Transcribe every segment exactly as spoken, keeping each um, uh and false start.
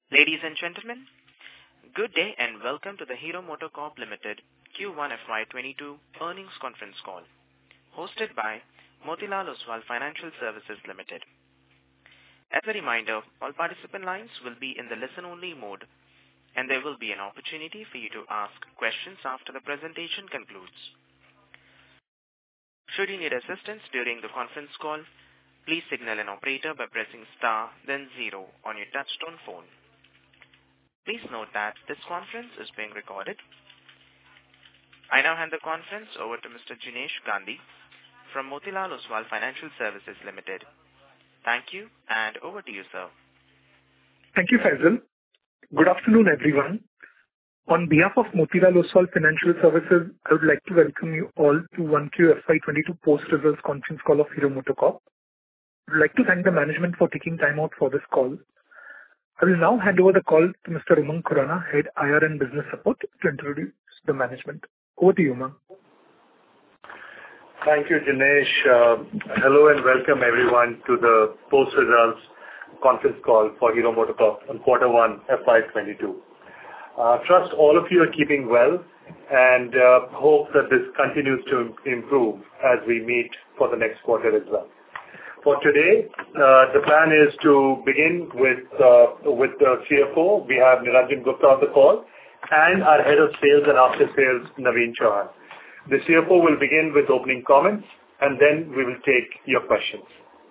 Ladies and gentlemen, good day and welcome to the Hero MotoCorp Limited Q one F Y twenty-two earnings conference call, hosted by Motilal Oswal Financial Services Limited. As a reminder, all participant lines will be in the listen-only mode, and there will be an opportunity for you to ask questions after the presentation concludes. Should you need assistance during the conference call, please signal an operator by pressing star then zero on your touchtone phone. Please note that this conference is being recorded. I now hand the conference over to Mister Jinesh Gandhi from Motilal Oswal Financial Services Limited. Thank you, and over to you, sir. Thank you, Faisal. Good afternoon, everyone. On behalf of Motilal Oswal Financial Services, I would like to welcome you all to one Q F Y twenty-two post-results conference call of Hero MotoCorp. I would like to thank the management for taking time out for this call. I will now hand over the call to Mister Umang Khurana, Head I R and Business Support, to introduce the management. Over to you, Umang. Thank you, Jinesh. Uh, hello and welcome everyone to the post-results conference call for Hero MotoCorp on quarter one F Y twenty-two. Uh, trust all of you are keeping well and uh, hope that this continues to improve as we meet for the next quarter as well. For today, uh, the plan is to begin with uh, with the C F O. We have Niranjan Gupta on the call and our Head of Sales and After Sales, Naveen Chauhan. The C F O will begin with opening comments and then we will take your questions.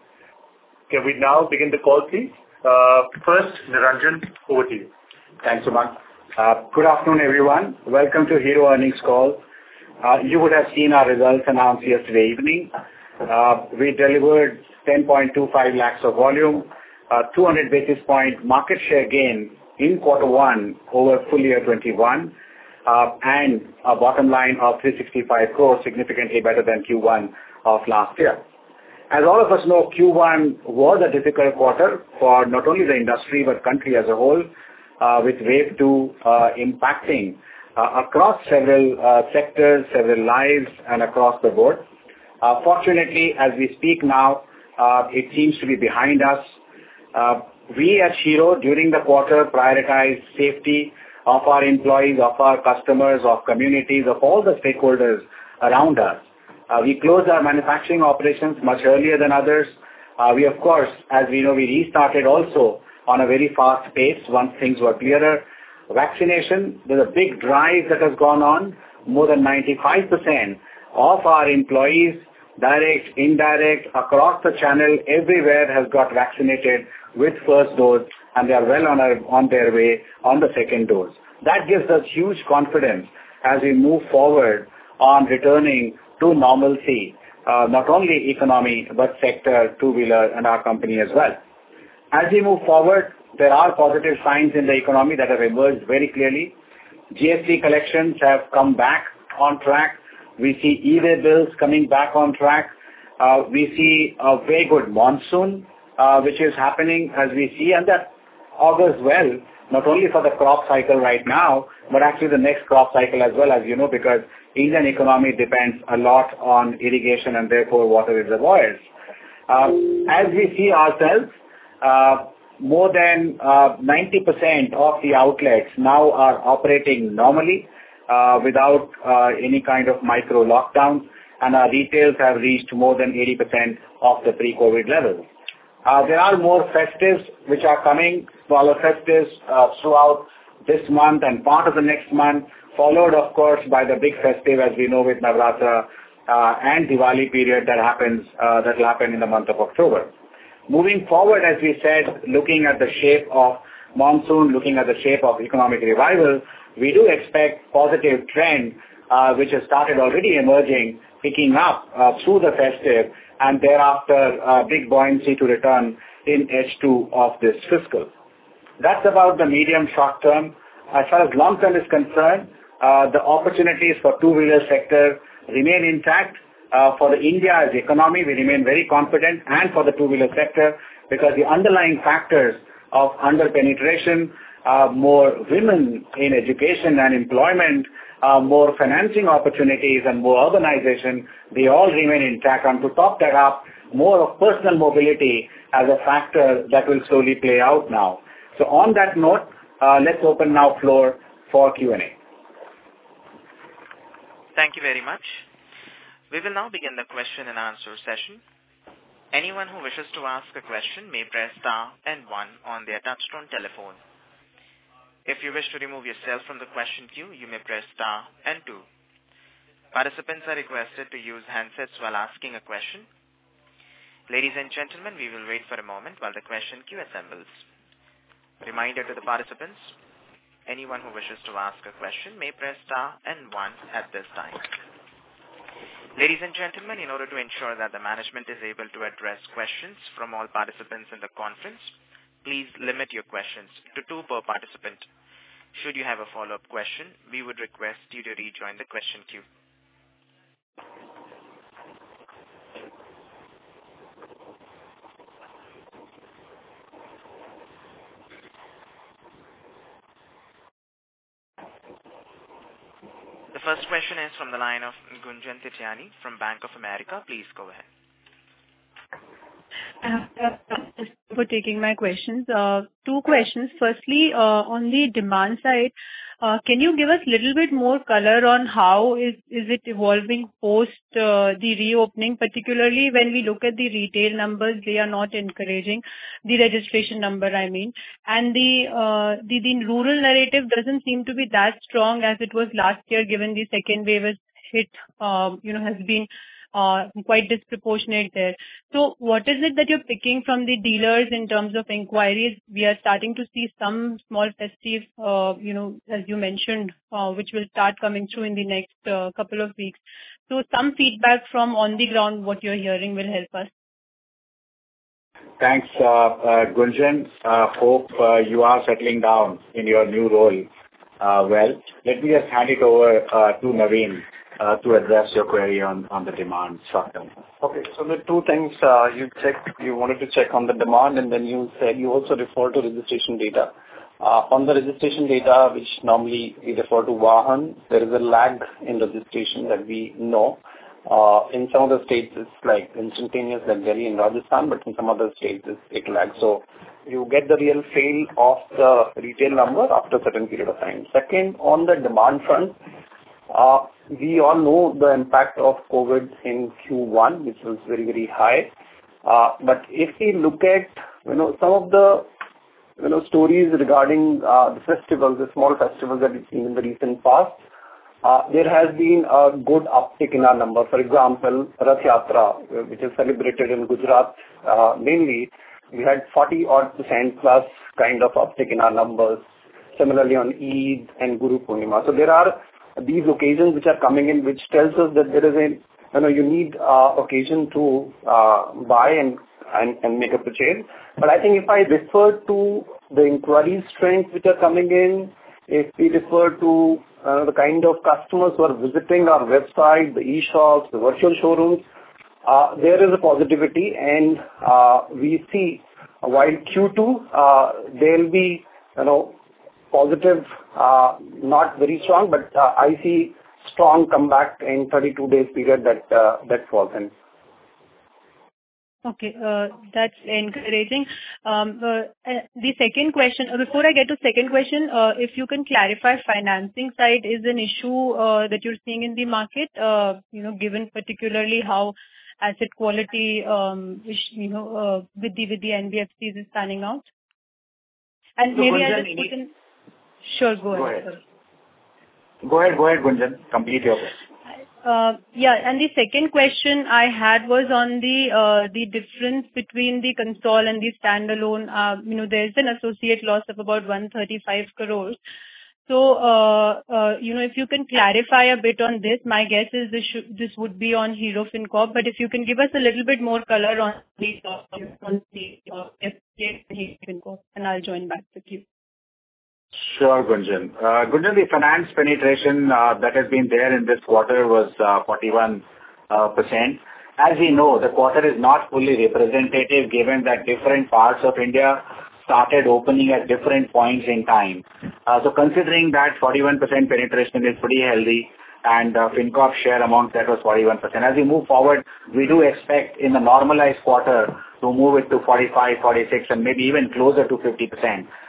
Can we now begin the call, please? Uh, first, Niranjan, over to you. Thanks, Umang. Uh, good afternoon, everyone. Welcome to Hero Earnings Call. Uh, you would have seen our results announced yesterday evening. Uh, we delivered ten point two five lakhs of volume, uh, two hundred basis point market share gain in quarter one over full year twenty-one, uh, and a bottom line of three hundred sixty-five crores, significantly better than Q one of last year. As all of us know, Q one was a difficult quarter for not only the industry but country as a whole, uh, with wave two uh, impacting uh, across several uh, sectors, several lives, and across the board. Uh, fortunately, as we speak now, uh, it seems to be behind us. Uh, we at Hero, during the quarter, prioritized safety of our employees, of our customers, of communities, of all the stakeholders around us. Uh, we closed our manufacturing operations much earlier than others. Uh, we, of course, as we know, we restarted also on a very fast pace once things were clearer. Vaccination, there's a big drive that has gone on. More than ninety-five percent of our employees, direct, indirect, across the channel, everywhere has got vaccinated with first dose, and they are well on, our, on their way on the second dose. That gives us huge confidence as we move forward on returning to normalcy, uh, not only economy, but sector, two-wheeler, and our company as well. As we move forward, there are positive signs in the economy that have emerged very clearly. G S T collections have come back on track. We see e-way bills coming back on track. Uh, we see a very good monsoon, uh, which is happening as we see, and that augurs well, not only for the crop cycle right now, but actually the next crop cycle as well, as you know, because Indian economy depends a lot on irrigation and therefore water reservoirs. Uh, as we see ourselves, uh, more than uh, ninety percent of the outlets now are operating normally, Uh, without uh, any kind of micro lockdowns, and our retails have reached more than eighty percent of the pre-COVID levels. Uh, there are more festives which are coming, smaller festives uh, throughout this month and part of the next month, followed of course by the big festive, as we know, with Navratra uh, and Diwali period that happens, uh, that will happen in the month of October. Moving forward, as we said, looking at the shape of monsoon, looking at the shape of economic revival, we do expect positive trend, uh, which has started already emerging, picking up uh, through the festive, and thereafter uh, big buoyancy to return in H two of this fiscal. That's about the medium short term. As far as long term is concerned, uh, the opportunities for two-wheeler sector remain intact. Uh, for the India's economy, we remain very confident, and for the two-wheeler sector, because the underlying factors of under-penetration, Uh, more women in education and employment, uh, more financing opportunities and more urbanization, they all remain intact. And to top that up, more of personal mobility as a factor that will slowly play out now. So on that note, uh, let's open now floor for Q and A. Thank you very much. We will now begin the question and answer session. Anyone who wishes to ask a question may press star and one on their touchtone telephone. If you wish to remove yourself from the question queue, you may press star and two. Participants are requested to use handsets while asking a question. Ladies and gentlemen, we will wait for a moment while the question queue assembles. Reminder to the participants, anyone who wishes to ask a question may press star and one at this time. Ladies and gentlemen, in order to ensure that the management is able to address questions from all participants in the conference, please limit your questions to two per participant. Should you have a follow-up question, we would request you to rejoin the question queue. The first question is from the line of Gunjan Titiani from Bank of America. Please go ahead. Uh, for taking my questions. Uh, two questions. Firstly, uh, on the demand side, uh, can you give us a little bit more color on how is, is it evolving post uh, the reopening, particularly when we look at the retail numbers, they are not encouraging, the registration number, I mean, and the, uh, the, the rural narrative doesn't seem to be that strong as it was last year, given the second wave has hit, um, you know, has been Uh, quite disproportionate there. So what is it that you're picking from the dealers in terms of inquiries? We are starting to see some small festive, uh, you know, as you mentioned, uh, which will start coming through in the next uh, couple of weeks. So some feedback from on the ground, what you're hearing will help us. Thanks, uh, uh, Gunjan. Uh, hope uh, you are settling down in your new role uh, well. Let me just hand it over uh, to Naveen Uh, to address your query on, on the demand short term. Okay, so the two things uh, you checked, you wanted to check on the demand, and then you said you also refer to registration data. Uh, on the registration data, which normally we refer to Vahan, there is a lag in registration that we know. Uh, in some of the states, it's like instantaneous, like Delhi and Rajasthan, but in some other states, it's, it lags. So you get the real feel of the retail number after a certain period of time. Second, on the demand front, Uh, we all know the impact of COVID in Q one, which was very, very high. Uh, but if we look at, you know, some of the, you know, stories regarding uh, the festivals, the small festivals that we've seen in the recent past, uh, there has been a good uptick in our number. For example, Rath Yatra, which is celebrated in Gujarat, uh, mainly, we had forty odd percent plus kind of uptick in our numbers. Similarly on Eid and Guru Purnima. So there are these occasions which are coming in, which tells us that there is a, you know, you need uh, occasion to uh, buy and, and, and make a purchase. But I think if I refer to the inquiry strength which are coming in, if we refer to uh, the kind of customers who are visiting our website, the e-shops, the virtual showrooms, uh, there is a positivity, and uh, we see uh, while Q two, uh, there will be, you know, positive, uh, not very strong, but uh, I see strong comeback in thirty-two days period that uh, that falls in. Okay, uh, that's encouraging. Um, uh, uh, the second question, uh, before I get to second question, uh, if you can clarify, financing side is an issue uh, that you're seeing in the market, uh, you know, given particularly how asset quality, um, is, you know, uh, with the with the N B F Cs is panning out. And So maybe Gunjan, I'll just put in. Sure, go, go ahead. ahead. Go ahead, go ahead, Gunjan. Complete your question. Uh, yeah, and the second question I had was on the uh, the difference between the console and the standalone. Uh, you know, there's an associate loss of about one hundred thirty-five crores. So, uh, uh, you know, if you can clarify a bit on this, my guess is this should, this would be on Hero FinCorp. But if you can give us a little bit more color on the on the uh, Hero FinCorp, and I'll join back with you. Sure, Gunjan. Uh, Gunjan, the finance penetration uh, that has been there in this quarter was uh, forty-one percent. As we know, the quarter is not fully representative given that different parts of India started opening at different points in time. Uh, so considering that forty-one percent penetration is pretty healthy, and uh, FinCorp share amount that was forty-one percent. As we move forward, we do expect in the normalized quarter to move it to forty-five, forty-six, and maybe even closer to fifty percent.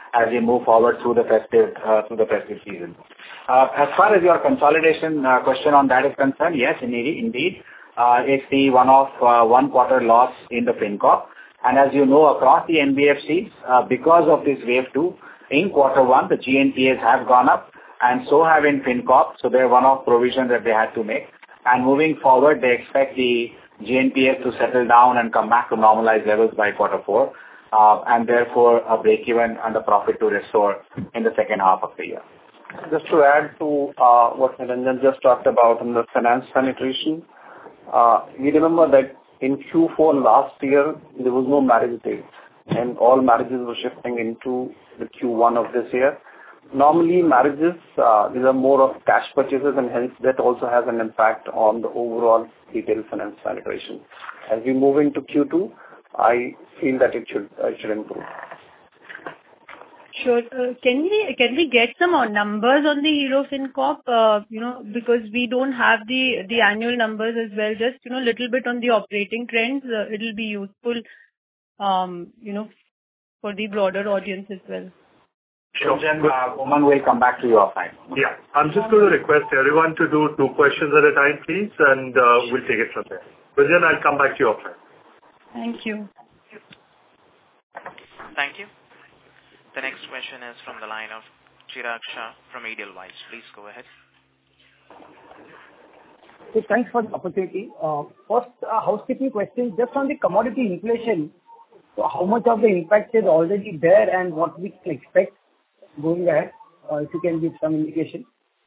as we move forward through the festive uh, through the festive season. Uh, as far as your consolidation uh, question on that is concerned, yes, indeed, indeed, uh, it's the one-off uh, one-quarter loss in the FinCorp. And as you know, across the N B F Cs, uh, because of this wave two, in quarter one, the G N P As have gone up, and so have in FinCorp. So they're one-off provisions that they had to make. And moving forward, they expect the G N P As to settle down and come back to normalized levels by quarter four, uh, and therefore a break-even and a profit to restore in the second half of the year. Just to add to uh, what Niranjan just talked about on the finance penetration, uh, we remember that in Q four last year, there was no marriage date, and all marriages were shifting into the Q one of this year. Normally, marriages, uh, these are more of cash purchases, and hence that also has an impact on the overall retail finance penetration. As we move into Q two, I feel that it should uh, it should improve. Sure. Uh, Can we can we get some uh, numbers on the Hero FinCorp? Uh, You know, because we don't have the the annual numbers as well. Just, you know, little bit on the operating trends. Uh, It'll be useful, um, you know, for the broader audience as well. Sure. Then, uh, Oman will come back to you offline. Yeah. I'm just going to request everyone to do two questions at a time, please, and uh, we'll take it from there. Vivian, I'll come back to you offline. Thank you. Thank you. The next question is from the line of Chirag Shah from Edelweiss. Please go ahead. So thanks for the opportunity. Uh, First, a housekeeping question, just on the commodity inflation. So how much of the impact is already there and what we can expect going ahead? Uh, If you can give some indication.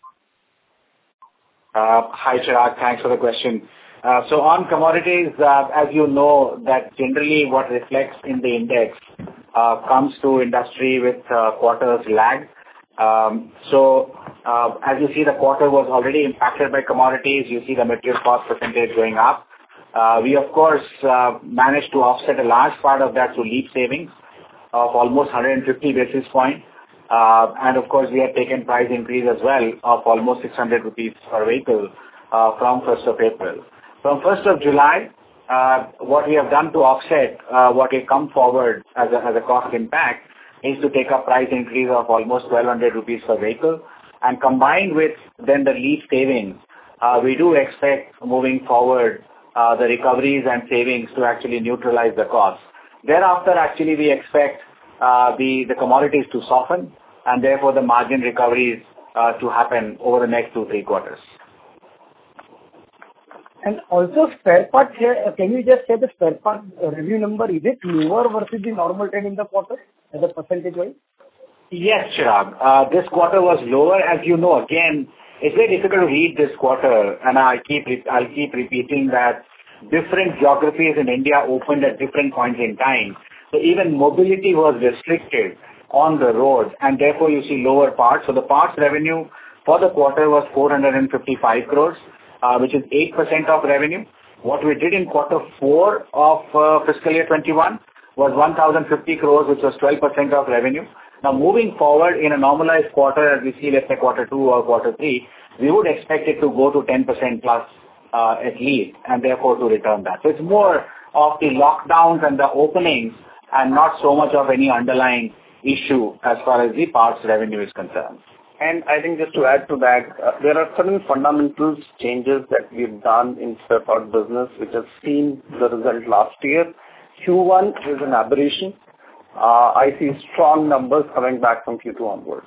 Uh, Hi, Chirag. Thanks for the question. Uh, So on commodities, uh, as you know, that generally what reflects in the index uh, comes to industry with uh, quarters lag. Um, So uh, as you see, the quarter was already impacted by commodities. You see the material cost percentage going up. Uh, We, of course, uh, managed to offset a large part of that through LEAP savings of almost one hundred fifty basis points. Uh, And of course, we have taken price increase as well of almost six hundred rupees per vehicle uh, from first of April. From first of July, uh, what we have done to offset uh, what will come forward as a, as a cost impact is to take a price increase of almost twelve hundred rupees per vehicle. And combined with then the LEAP savings, uh, we do expect moving forward uh, the recoveries and savings to actually neutralize the cost. Thereafter, actually, we expect uh, the, the commodities to soften and therefore the margin recoveries uh, to happen over the next two, three quarters. And also spare parts here, uh, can you just say the spare part uh, revenue number, is it lower versus the normal trend in the quarter as a percentage-wise? Yes, Chirag. Uh, This quarter was lower. As you know, again, it's very difficult to read this quarter, and I keep re- I'll keep repeating that different geographies in India opened at different points in time. So even mobility was restricted on the road, and therefore you see lower parts. So the parts revenue for the quarter was four hundred fifty-five crores, uh, which is eight percent of revenue. What we did in quarter four of uh, fiscal year twenty-one was one thousand fifty crores, which was twelve percent of revenue. Now, moving forward in a normalized quarter, as we see, let's say quarter two or quarter three, we would expect it to go to ten percent plus uh, at least, and therefore to return that. So it's more of the lockdowns and the openings and not so much of any underlying issue as far as the parts revenue is concerned. And I think just to add to that, uh, there are certain fundamental changes that we've done in spare part business, which has seen the result last year. Q one is an aberration. Uh, I see strong numbers coming back from Q two onwards.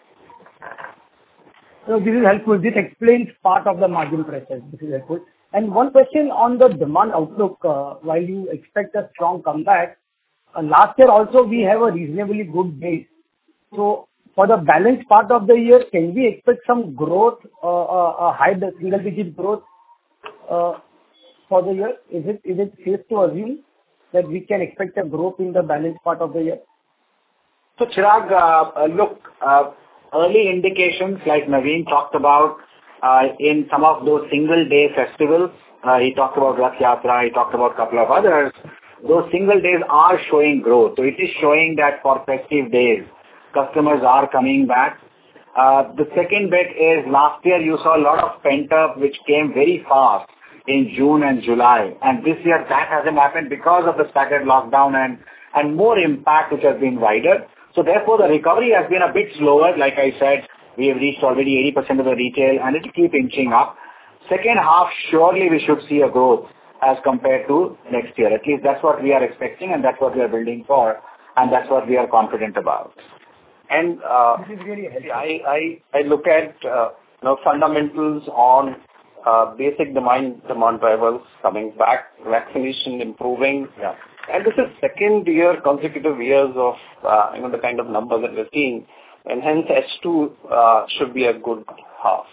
So this is helpful. This explains part of the margin pressure. This is helpful. And one question on the demand outlook, uh, while you expect a strong comeback, uh, last year also we have a reasonably good base. So for the balance part of the year, can we expect some growth, uh, uh, a high single-digit growth uh, for the year? Is it is it safe to assume that we can expect a growth in the balance part of the year? So, Chirag, uh, look, uh, early indications like Naveen talked about uh, in some of those single-day festivals, uh, he talked about Rath Yatra, he talked about a couple of others, those single days are showing growth. So it is showing that for festive days, customers are coming back. Uh, the second bit is last year you saw a lot of pent-up which came very fast in June and July. And this year that hasn't happened because of the staggered lockdown and, and more impact which has been wider. So therefore, the recovery has been a bit slower. Like I said, we have reached already eighty percent of the retail, and it will keep inching up. Second half, surely we should see a growth as compared to next year. At least that's what we are expecting, and that's what we are building for, and that's what we are confident about. And uh, This is really helpful. I, I, I look at uh, you know, fundamentals on uh, basic demand demand drivers coming back, vaccination improving. Yeah. And this is second year consecutive years of uh, you know the kind of numbers that we're seeing, and hence H two uh, should be a good half.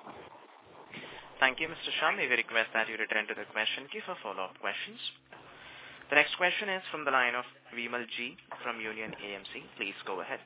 Thank you, Mister Shah. May we request that you return to the question queue for follow-up questions. The next question is from the line of Vimal G from Union A M C. Please go ahead.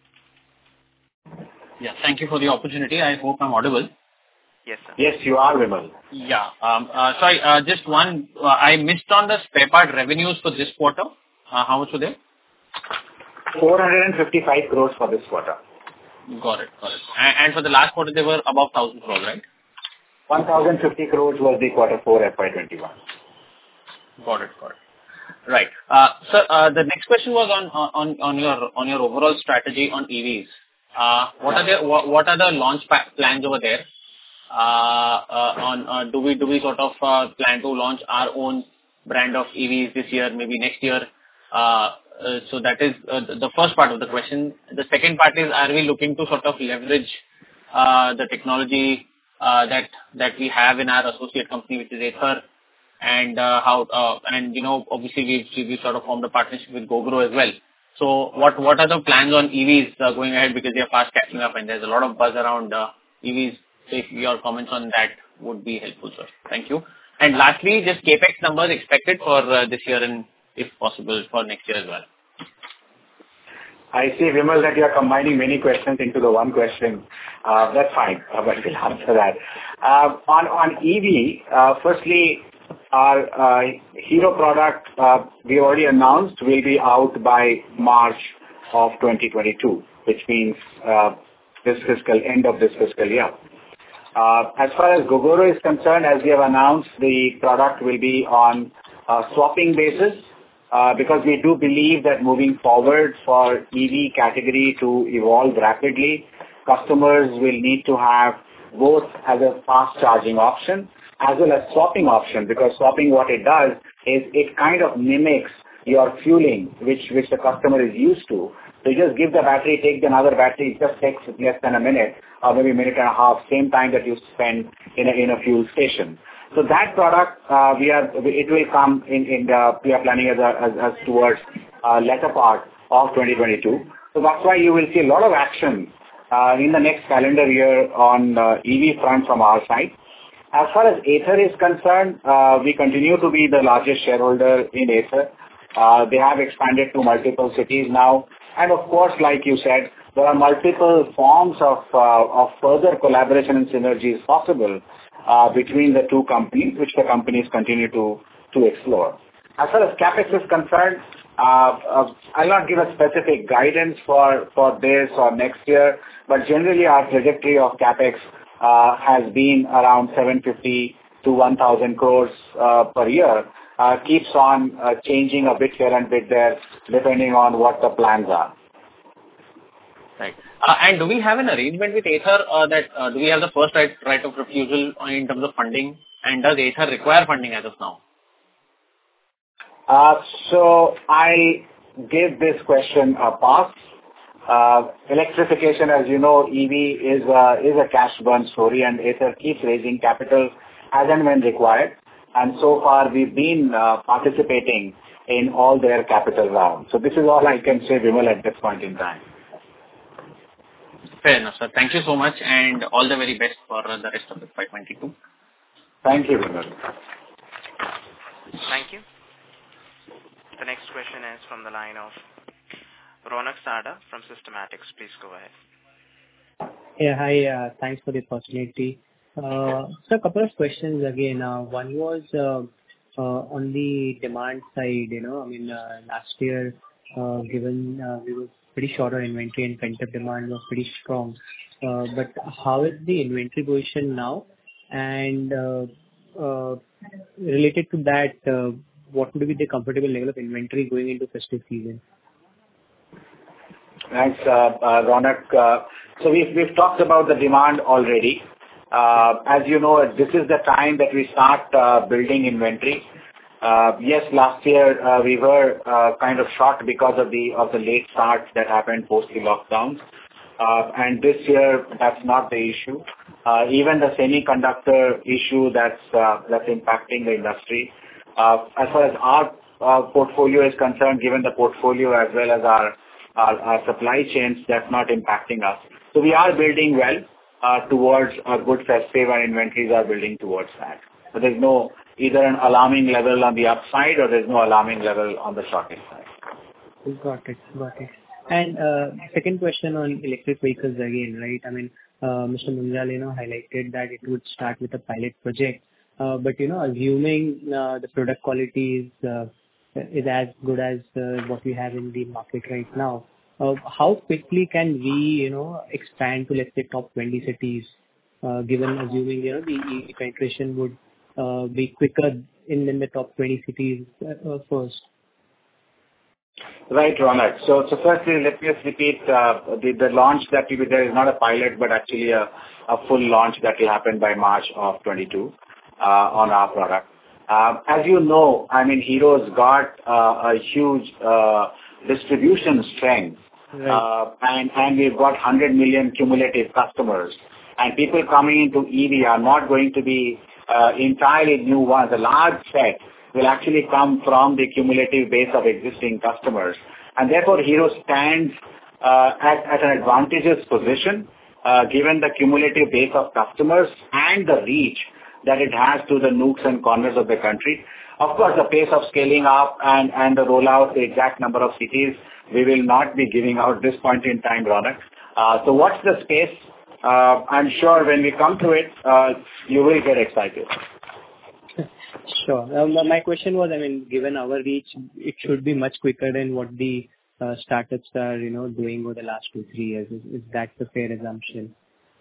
Yeah, thank you for the opportunity. I hope I'm audible. Yes, sir. Yes, you are, Vimal. Yeah. Um, uh, sorry, uh, just one. Uh, I missed on the spare part revenues for this quarter. Uh, how much were they? four hundred fifty-five crores for this quarter. Got it. Got it. And, and for the last quarter, they were above one thousand crores, right? one thousand fifty crores was the quarter four F Y twenty-one. Got it. Got it. Right. Uh, Sir, uh, the next question was on on on your on your overall strategy on E Vs. Uh, What are the what what are the launch pa- plans over there? Uh, uh, On uh, do we do we sort of uh, plan to launch our own brand of E Vs this year, maybe next year? Uh, uh, So that is uh, the the first part of the question. The second part is, are we looking to sort of leverage uh, the technology uh, that that we have in our associate company, which is Ather? And uh, how uh, and you know obviously we've we sort of formed a partnership with Gogoro as well. So what what are the plans on E Vs uh, going ahead, because they are fast catching up and there's a lot of buzz around uh, E Vs. So if your comments on that would be helpful, sir. Thank you. And lastly, just capex numbers expected for uh, this year and if possible for next year as well. I see, Vimal, that you are combining many questions into the one question. Uh, that's fine, uh, but we'll answer that. Uh, on on E V, uh, firstly. Our uh, Hero product, uh, we already announced, will be out by March of twenty twenty-two, which means uh, this fiscal end of this fiscal year. Uh, as far as Gogoro is concerned, as we have announced, the product will be on a swapping basis uh, because we do believe that moving forward for E V category to evolve rapidly, customers will need to have both as a fast charging option as well as swapping option, because swapping, what it does is it kind of mimics your fueling, which, which the customer is used to. So you just give the battery, take another battery, it just takes less than a minute or maybe a minute and a half, same time that you spend in a, in a fuel station. So that product, uh, we are, it will come in, in the, we are planning as, a, as, as towards uh, latter part of twenty twenty-two. So that's why you will see a lot of action uh, in the next calendar year on uh, E V front from our side. As far as Ather is concerned, uh, we continue to be the largest shareholder in Ather. Uh, they have expanded to multiple cities now. And of course, like you said, there are multiple forms of, uh, of further collaboration and synergies possible uh, between the two companies, which the companies continue to, to explore. As far as CapEx is concerned, uh, uh, I'll not give a specific guidance for, for this or next year, but generally our trajectory of CapEx Uh, has been around seven fifty to one thousand crores uh, per year, uh, keeps on uh, changing a bit here and bit there, depending on what the plans are. Right. Uh, and do we have an arrangement with Ather uh, that uh, do we have the first right, right of refusal in terms of funding, and does Ather require funding as of now? Uh, so I give this question a pass. Uh, electrification, as you know, E V is a, is a cash burn story, and Ather keeps raising capital as and when required. And so far, we've been uh, participating in all their capital rounds. So this is all I can say, Vimal, at this point in time. Fair enough, sir. Thank you so much, and all the very best for uh, the rest of the F Y twenty-two. Thank you, Vimal. Thank you. The next question is from the line of Ronak Sada from Systematics. Please go ahead. Yeah, hi. Uh, thanks for the opportunity. Uh, so a couple of questions again. Uh, one was uh, uh, on the demand side. You know, I mean, uh, last year, uh, given uh, we were pretty short on inventory and pent-up demand was pretty strong. Uh, but how is the inventory position now? And uh, uh, related to that, uh, what would be the comfortable level of inventory going into festive season? Thanks, uh, uh, Ronak. Uh, so we've, we've talked about the demand already. Uh, as you know, this is the time that we start uh, building inventory. Uh, yes, last year uh, we were uh, kind of shocked because of the of the late start that happened post the lockdowns. Uh, and this year, that's not the issue. Uh, even the semiconductor issue that's uh, that's impacting the industry. Uh, as far as our uh, portfolio is concerned, given the portfolio as well as our, our, our supply chains, that's not impacting us. So we are building well uh, towards a good festive, and inventories are building towards that. So there's no either an alarming level on the upside or there's no alarming level on the shortage side. Got it. Got it. And uh, second question on electric vehicles again, right? I mean, uh, Mister Munjal, you know, highlighted that it would start with a pilot project. Uh, but, you know, assuming uh, the product quality is, uh, is as good as uh, what we have in the market right now, uh, how quickly can we, you know, expand to, let's say, top twenty cities, uh, given assuming, you know, the E V penetration would uh, be quicker in, in the top twenty cities uh, first? Right, Ronak. So, so firstly, let me just repeat, uh, the, the launch that will be there is not a pilot, but actually a, a full launch that will happen by March of twenty-two uh, on our product. Uh, as you know, I mean, Hero's got uh, a huge uh, distribution strength, right. uh, and, and we've got one hundred million cumulative customers. And people coming into E V are not going to be uh, entirely new ones. A large set will actually come from the cumulative base of existing customers. And therefore, Hero stands uh, at, at an advantageous position, uh, given the cumulative base of customers and the reach that it has to the nooks and corners of the country. Of course, the pace of scaling up and, and the rollout, the exact number of cities, we will not be giving out this point in time, Ronak. Uh, so watch the space. Uh, I'm sure when we come to it, uh, you will get excited. Sure. Um, my question was, I mean, given our reach, it should be much quicker than what the uh, startups are, you know, doing over the last two, three years. Is, is that the fair assumption?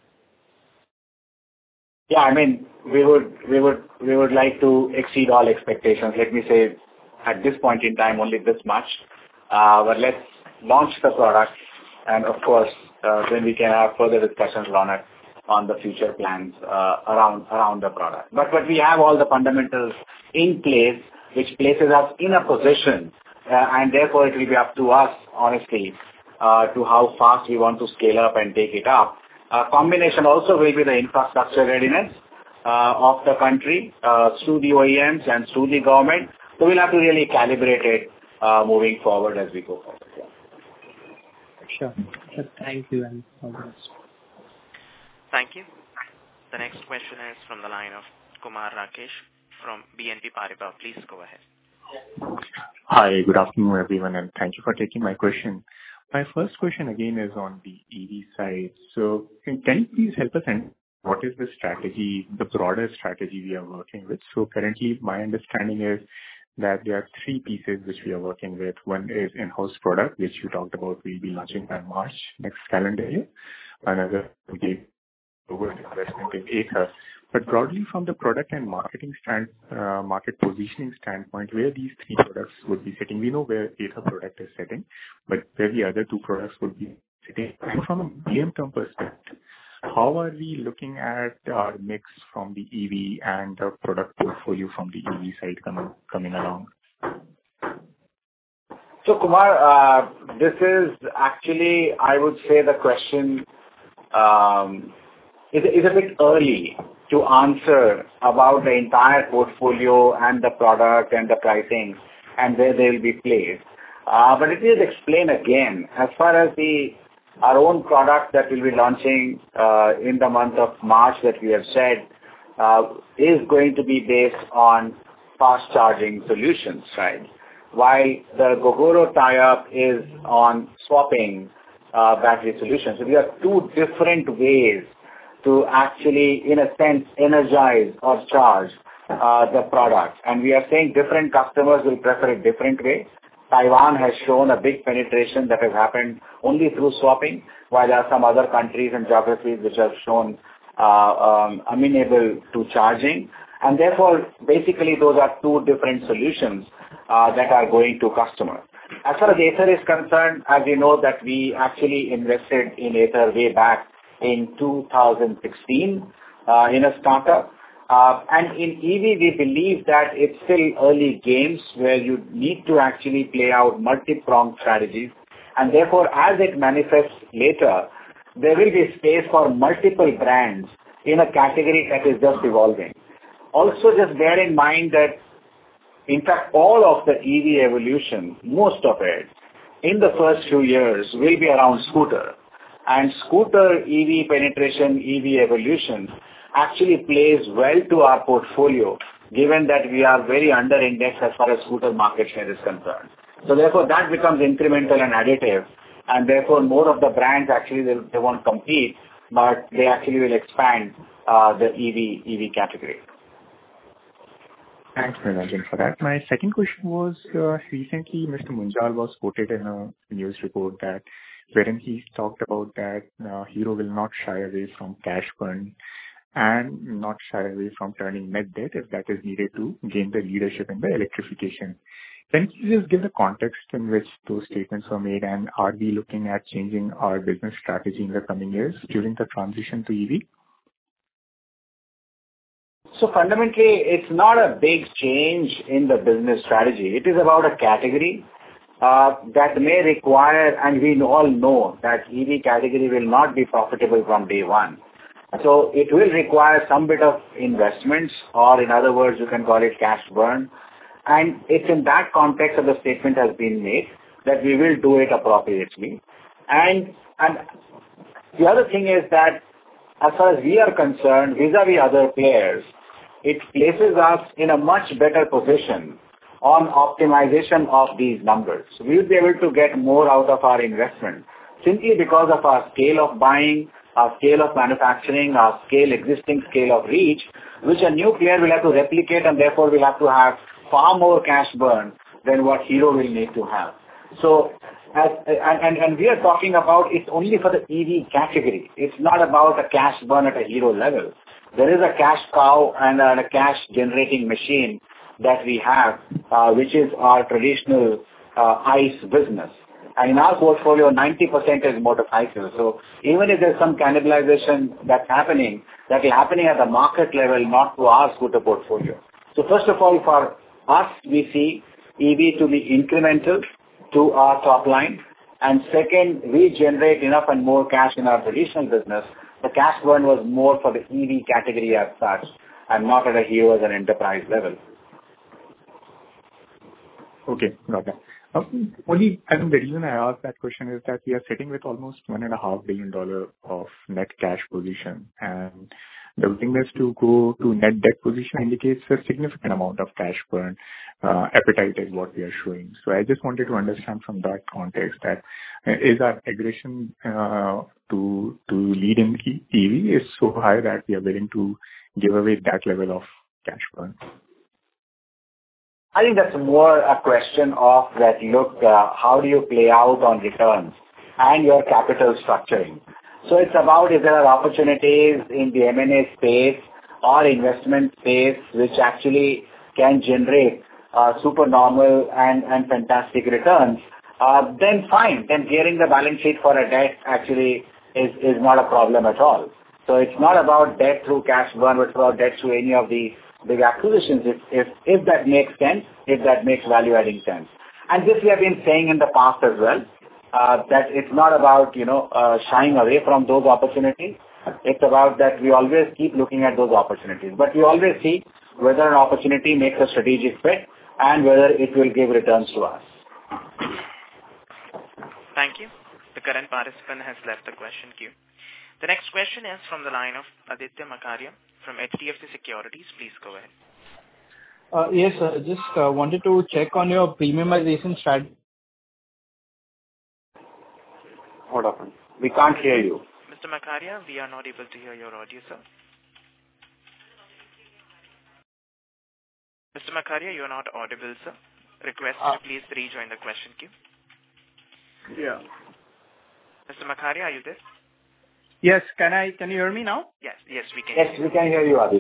Yeah, I mean, we would, we would, we would like to exceed all expectations. Let me say, at this point in time, only this much. Uh, but let's launch the product, and of course, uh, then we can have further discussions on it, on the future plans uh, around around the product. But but we have all the fundamentals in place, which places us in a position, uh, and therefore it will be up to us, honestly, uh, to how fast we want to scale up and take it up. Uh, combination also will be the infrastructure readiness uh, of the country uh, through the O E Ms and through the government. So we'll have to really calibrate it uh, moving forward as we go forward. Yeah. Sure. Thank you, and all the best. Thank you. The next question is from the line of Kumar Rakesh from B N P Paribas. Please go ahead. Hi, good afternoon, everyone, and thank you for taking my question. My first question again is on the E V side. So can you please help us understand what is the strategy, the broader strategy we are working with? So currently, my understanding is that there are three pieces which we are working with. One is in-house product, which you talked about we'll be launching by March next calendar year. Another will be over investment in Ather. But broadly, from the product and marketing stand, uh, market positioning standpoint, where these three products would be sitting, we know where Ather product is sitting, but where the other two products would be sitting. And from a medium-term perspective, how are we looking at our mix from the E V and the product portfolio from the E V side coming coming along? So, Kumar, uh, this is actually, I would say, the question um, is, is a bit early to answer about the entire portfolio and the product and the pricing and where they will be placed. Uh, but it is explained again, as far as the our own product that we'll be launching uh, in the month of March that we have said uh, is going to be based on fast charging solutions, right? While the Gogoro tie-up is on swapping uh, battery solutions. So we have two different ways to actually, in a sense, energize or charge uh, the product. And we are saying different customers will prefer a different way. Taiwan has shown a big penetration that has happened only through swapping, while there are some other countries and geographies which have shown uh, um, amenable to charging. And therefore, basically, those are two different solutions uh, that are going to customers. as far as Ather is concerned, as you know, that we actually invested in Ather way back in two thousand sixteen uh, in a startup. Uh, and in E V, we believe that it's still early games where you need to actually play out multi-pronged strategies. And therefore, as it manifests later, there will be space for multiple brands in a category that is just evolving. Also, just bear in mind that, in fact, all of the E V evolution, most of it, in the first few years will be around scooter. And scooter E V penetration, E V evolution actually plays well to our portfolio, given that we are very under-indexed as far as scooter market share is concerned. So therefore, that becomes incremental and additive, and therefore more of the brands actually, they, they won't compete, but they actually will expand uh, the E V E V category. Thanks, Nilanjan, for that. My second question was, uh, recently Mister Munjal was quoted in a news report that wherein he talked about that uh, Hero will not shy away from cash burn and not shy away from turning net debt if that is needed to gain the leadership in the electrification. Can you just give the context in which those statements were made, and are we looking at changing our business strategy in the coming years during the transition to E V? So fundamentally, it's not a big change in the business strategy. It is about a category uh, that may require, and we all know that E V category will not be profitable from day one. So it will require some bit of investments, or in other words, you can call it cash burn. And it's in that context that the statement has been made that we will do it appropriately. And, and the other thing is that as far as we are concerned, vis-a-vis other players, it places us in a much better position on optimization of these numbers. We will be able to get more out of our investment simply because of our scale of buying, our scale of manufacturing, our scale, existing scale of reach, which a new player will have to replicate, and therefore will have to have far more cash burn than what Hero will need to have. So, as, and, and we are talking about it's only for the E V category. It's not about a cash burn at a Hero level. There is a cash cow and a, a cash generating machine that we have, uh, which is our traditional uh, ICE business. And in our portfolio, ninety percent is motorcycles. So even if there's some cannibalization that's happening, that is happening at the market level, not to our scooter portfolio. So first of all, for us, we see E V to be incremental to our top line. And second, we generate enough and more cash in our traditional business. The cash burn was more for the E V category as such, and not at a Hero as an enterprise level. Okay, got that. Um, only, I mean, the reason I asked that question is that we are sitting with almost one and a half billion dollar of net cash position, and the willingness to go to net debt position indicates a significant amount of cash burn uh, appetite is what we are showing. So I just wanted to understand from that context that uh, is our aggression uh, to to lead in E V is so high that we are willing to give away that level of cash burn. I think that's more a question of that, look, uh, how do you play out on returns and your capital structuring. So it's about if there are opportunities in the M and A space or investment space which actually can generate uh, supernormal and, and fantastic returns, uh, then fine. Then gearing the balance sheet for a debt actually is, is not a problem at all. So it's not about debt through cash burn, but it's about debt through any of the big acquisitions, if, if, if that makes sense, if that makes value-adding sense. And this we have been saying in the past as well, uh, that it's not about, you know, uh, shying away from those opportunities. It's about that we always keep looking at those opportunities. But we always see whether an opportunity makes a strategic fit and whether it will give returns to us. Thank you. The current participant has left the question queue. The next question is from the line of Aditya Makaria from H D F C Securities. Please go ahead. Uh, yes, sir. Just uh, wanted to check on your premiumization strategy. Hold on. We can't hear you. Mister Makaria, we are not able to hear your audio, sir. Mister Makaria, you are not audible, sir. Request uh, to please rejoin the question queue. Yeah. Mister Makaria, are you there? Yes. Can I? Can you hear me now? Yes. Yes, we can. Yes, we can hear you, Aditya.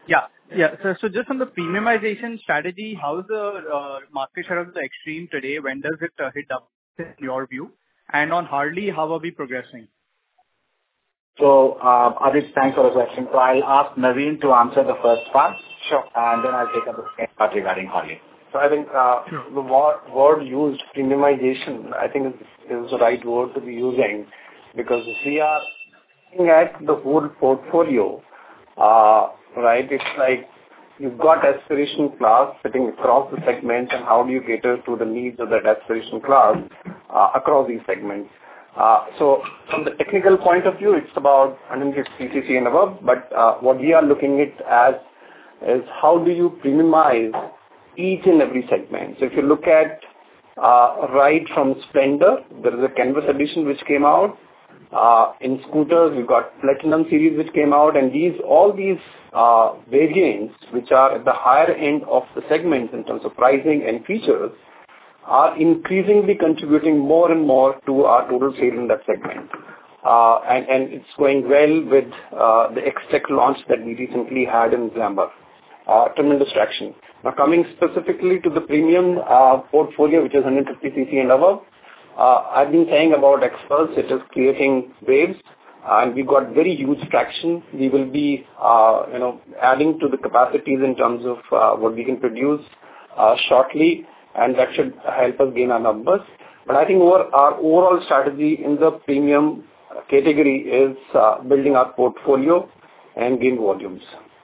Yeah. Yeah. So so just on the premiumization strategy, how's the uh, market share of the Xtreme today? When does it uh, hit up, in your view? And on Harley, how are we progressing? So, uh, Aditya, thanks for the question. So I'll ask Naveen to answer the first part. Sure. And then I'll take up the second part regarding Harley. So I think uh, Sure. the word, word used, premiumization, I think is, is the right word to be using, because if we are looking at the whole portfolio, uh, right, it's like you've got aspiration class sitting across the segments, and how do you cater to the needs of that aspiration class uh, across these segments. Uh, so from the technical point of view, it's about one hundred fifty c c and above, but uh, what we are looking at as is how do you premiumize each and every segment. So if you look at uh, right from Splendor, there is a Canvas edition which came out. Uh, in scooters, we've got Platinum series which came out, and these all these uh, variants which are at the higher end of the segments in terms of pricing and features are increasingly contributing more and more to our total sale in that segment. Uh, and, and it's going well with uh, the X-Tech launch that we recently had in Glamour. Uh, tremendous traction. Now coming specifically to the premium uh, portfolio, which is one hundred fifty c c and above, uh, I've been saying about X-Pulse, it is creating waves, and we got very huge traction. We will be, uh, you know, adding to the capacities in terms of uh, what we can produce uh, shortly, and that should help us gain our numbers. But I think over, our overall strategy in the premium category is uh, building our portfolio and gain volumes.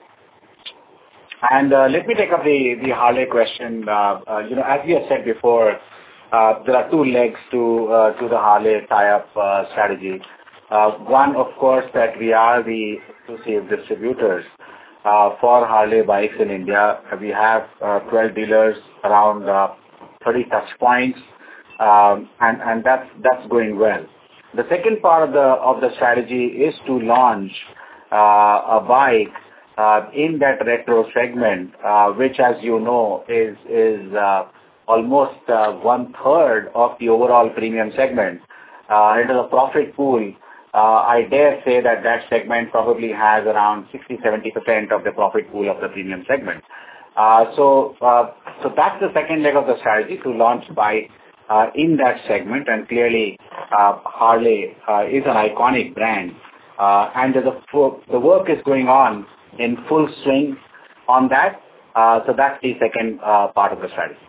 And uh, let me take up the, the Harley question. Uh, uh, you know, as we have said before, uh, there are two legs to uh, to the Harley tie-up uh, strategy. Uh, one, of course, that we are the exclusive distributors uh, for Harley bikes in India. We have uh, twelve dealers, around uh, thirty touch points, um, and and that's that's going well. The second part of the of the strategy is to launch uh, a bike Uh, in that retro segment, uh, which, as you know, is is uh, almost uh, one third of the overall premium segment. Uh, into the profit pool, uh, I dare say that that segment probably has around sixty to seventy percent of the profit pool of the premium segment. Uh, so, uh, so that's the second leg of the strategy, to launch bike uh, in that segment, and clearly uh, Harley uh, is an iconic brand, uh, and the the work is going on in full swing on that. Uh, so that's the second uh, part of the strategy.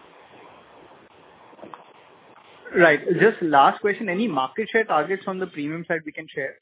Right. Just last question. Any market share targets on the premium side we can share?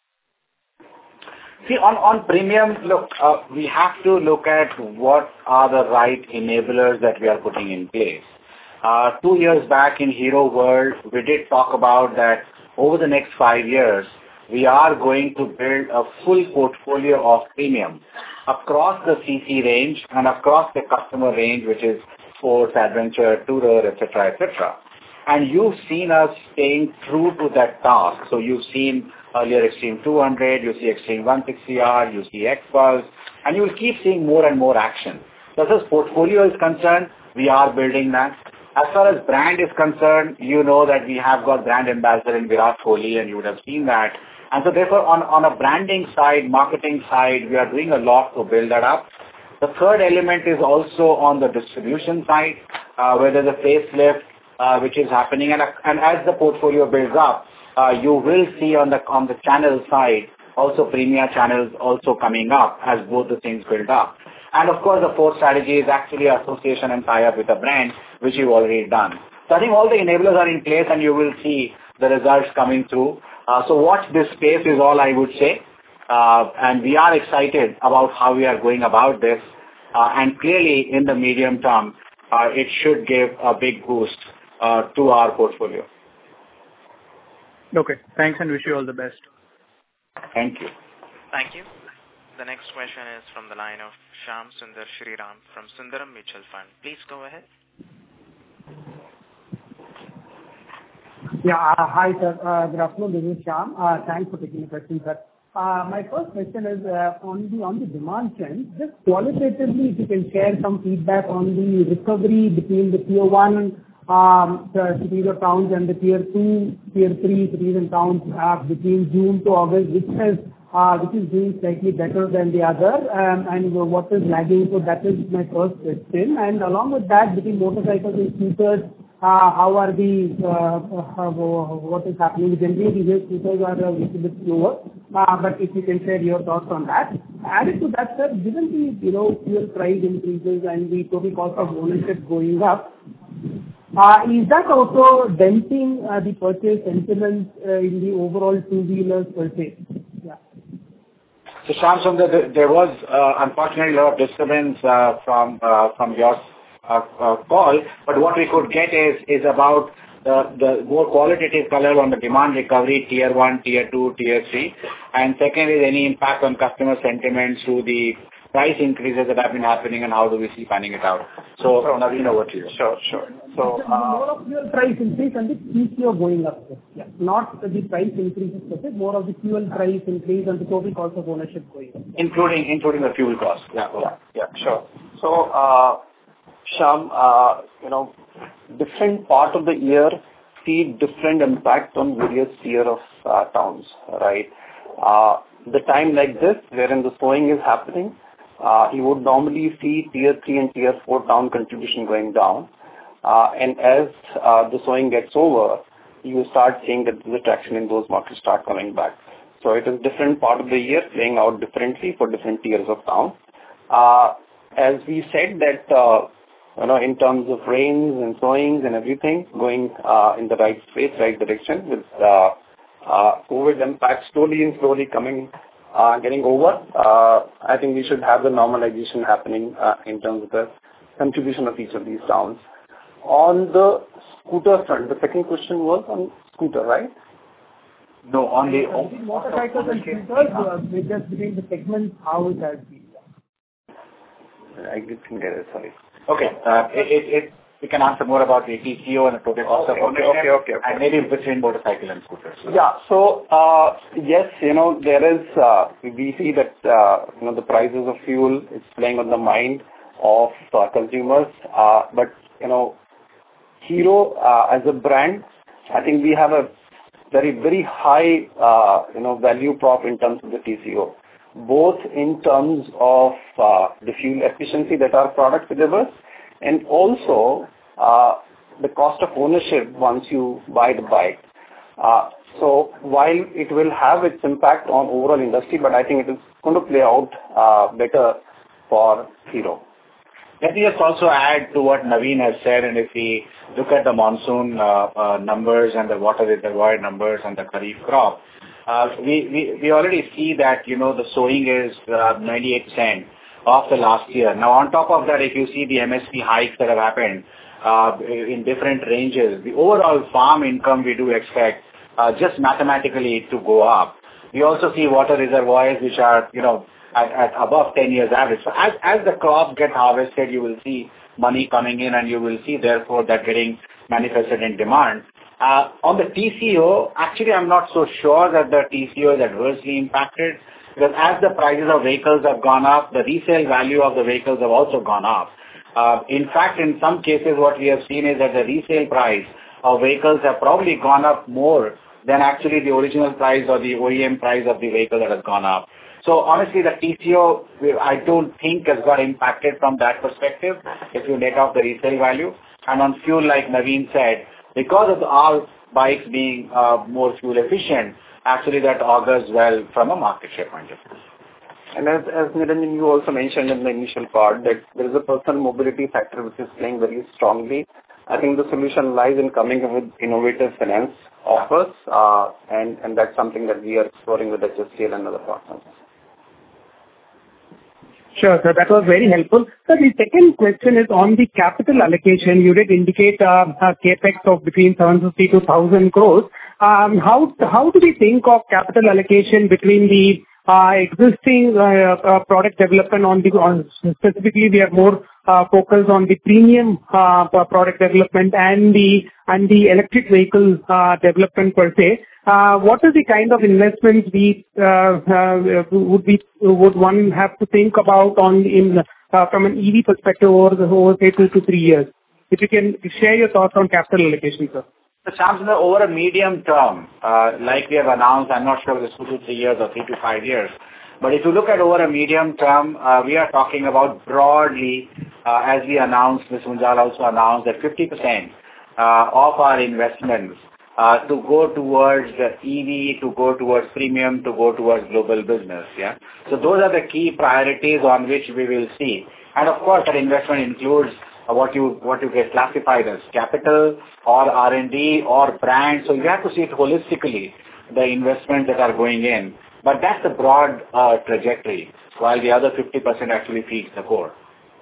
See, on, on premium, look, uh, we have to look at what are the right enablers that we are putting in place. Uh, two years back in Hero World, we did talk about that over the next five years, we are going to build a full portfolio of premium across the C C range and across the customer range, which is sports, adventure, tourer, et cetera, et cetera. And you've seen us staying true to that task. So you've seen earlier Xtreme two hundred, you see Xtreme one sixty R, you see X-Pulse, and you will keep seeing more and more action. So as portfolio is concerned, we are building that. As far as brand is concerned, you know that we have got brand ambassador in Virat Kohli, and you would have seen that. And so therefore, on, on a branding side, marketing side, we are doing a lot to build that up. The third element is also on the distribution side, uh, where there's a facelift, uh, which is happening. And, and as the portfolio builds up, uh, you will see on the, on the channel side, also premier channels also coming up as both the things build up. And of course, the fourth strategy is actually association and tie-up with a brand, which you've already done. So I think all the enablers are in place, and you will see the results coming through. Uh, so watch this space is all I would say. Uh, and we are excited about how we are going about this. Uh, and clearly, in the medium term, uh, it should give a big boost uh, to our portfolio. Okay. Thanks, and wish you all the best. Thank you. Thank you. The next question is from the line of Shyam Sundar Shriram from Sundaram Mutual Fund. Please go ahead. Yeah. Uh, hi, sir. Uh, good afternoon. This is Shyam. Uh, thanks for taking the question, sir. Uh, my first question is uh, on the on the demand trend. Just qualitatively, if you can share some feedback on the recovery between the tier one um, the cities or towns and the tier two, tier three cities and towns uh, between June to August, which has uh, which is doing slightly better than the other, um, and what is lagging? So that is my first question. And along with that, between motorcycles and scooters, uh, how are the, uh, uh, what is happening? Generally, the scooters are a little bit slower, uh, but if you can share your thoughts on that. Added to that, sir, given the, you know, fuel price increases and the total cost of ownership going up, Uh, is that also denting uh, the purchase sentiment uh, in the overall two-wheelers per se? Yeah. So, Shyam, there, there was uh, unfortunately a lot of disturbance uh, from uh, from your uh, uh, call, but what we could get is is about the, the more qualitative color on the demand recovery, tier one, tier two, tier three, and second is any impact on customer sentiments through the price increases that have been happening and how do we see panning it out. So, so Naveen, over to you. Sure, sure. So, uh, more of fuel price increase and the T C O going up. Yeah. Not the price increases per se, more of the fuel price increase and the total cost of ownership going up. Including, including the fuel cost. Yeah, yeah, yeah, sure. So, uh, Shyam, uh, you know, different part of the year see different impact on various tier of uh, towns, right? Uh, the time like this, wherein the sowing is happening, Uh, you would normally see tier three and tier four town contribution going down. Uh, and as uh, the sowing gets over, you start seeing that the traction in those markets start coming back. So it is different part of the year playing out differently for different tiers of town. Uh, as we said that, uh, you know, in terms of rains and sowings and everything going uh, in the right space, right direction with uh, uh, COVID impact slowly and slowly coming Uh, getting over, uh, I think we should have the normalization happening uh, in terms of the contribution of each of these towns. On the scooter front, the second question was on scooter, right? No, on the... On the motorcycles and scooters, uh, just between the segments, how it has been. I didn't get it, sorry. Okay, uh, it, it, it, we can answer more about the T C O and the total cost okay, of ownership, okay, okay, okay. and maybe between motorcycle and scooters. Yeah, so uh, yes, you know, there is, uh, we see that, uh, you know, the prices of fuel is playing on the mind of uh, consumers, uh, but, you know, Hero uh, as a brand, I think we have a very, very high, uh, you know, value prop in terms of the T C O, both in terms of uh, the fuel efficiency that our product delivers, and also uh, the cost of ownership once you buy the bike. Uh, so while it will have its impact on overall industry, but I think it is going to play out uh, better for Hero. Let me just also add to what Naveen has said, and if we look at the monsoon uh, uh, numbers and the water reservoir numbers and the kharif crop, uh, we, we, we already see that, you know, the sowing is uh, ninety-eight percent of the last year. Now, on top of that, if you see the M S P hikes that have happened uh, in different ranges, the overall farm income we do expect uh, just mathematically to go up. We also see water reservoirs which are, you know, at, at above ten years average. So as, as the crops get harvested, you will see money coming in and you will see, therefore, that getting manifested in demand. Uh, on the T C O, actually, I'm not so sure that the T C O is adversely impacted, because as the prices of vehicles have gone up, the resale value of the vehicles have also gone up. Uh, in fact, in some cases, what we have seen is that the resale price of vehicles have probably gone up more than actually the original price or the O E M price of the vehicle that has gone up. So honestly, the T C O, I don't think has got impacted from that perspective if you net off the resale value. And on fuel, like Naveen said, because of our bikes being uh, more fuel efficient, actually that augurs well from a market share point of view. And as, as Niranjan, you also mentioned in the initial part that there is a personal mobility factor which is playing very strongly. I think the solution lies in coming up with innovative finance offers, uh, and, and that's something that we are exploring with H S C L and other partners. Sure, sir. That was very helpful. So the second question is on the capital allocation. You did indicate uh, a capex of between seven fifty to one thousand crores. Um, how how do we think of capital allocation between the uh, existing uh, uh, product development on the on specifically we are more uh, focused on the premium uh, product development and the and the electric vehicle uh, development per se. Uh, what is the kind of investments we uh, uh, would be would one have to think about on in uh, from an E V perspective over the over say two to three years? If you can share your thoughts on capital allocation, sir. So, Shyam Sundar, over a medium term, uh, like we have announced, I'm not sure if it's two to three years or three to five years, but if you look at over a medium term, uh, we are talking about broadly, uh, as we announced, Miz Munjal also announced that fifty percent uh, of our investments uh, to go towards the E V, to go towards premium, to go towards global business. Yeah. So those are the key priorities on which we will see. And of course, that investment includes what you what you get classified as capital or R and D or brand. So you have to see it holistically, the investments that are going in. But that's the broad uh, trajectory, while the other fifty percent actually feeds the core.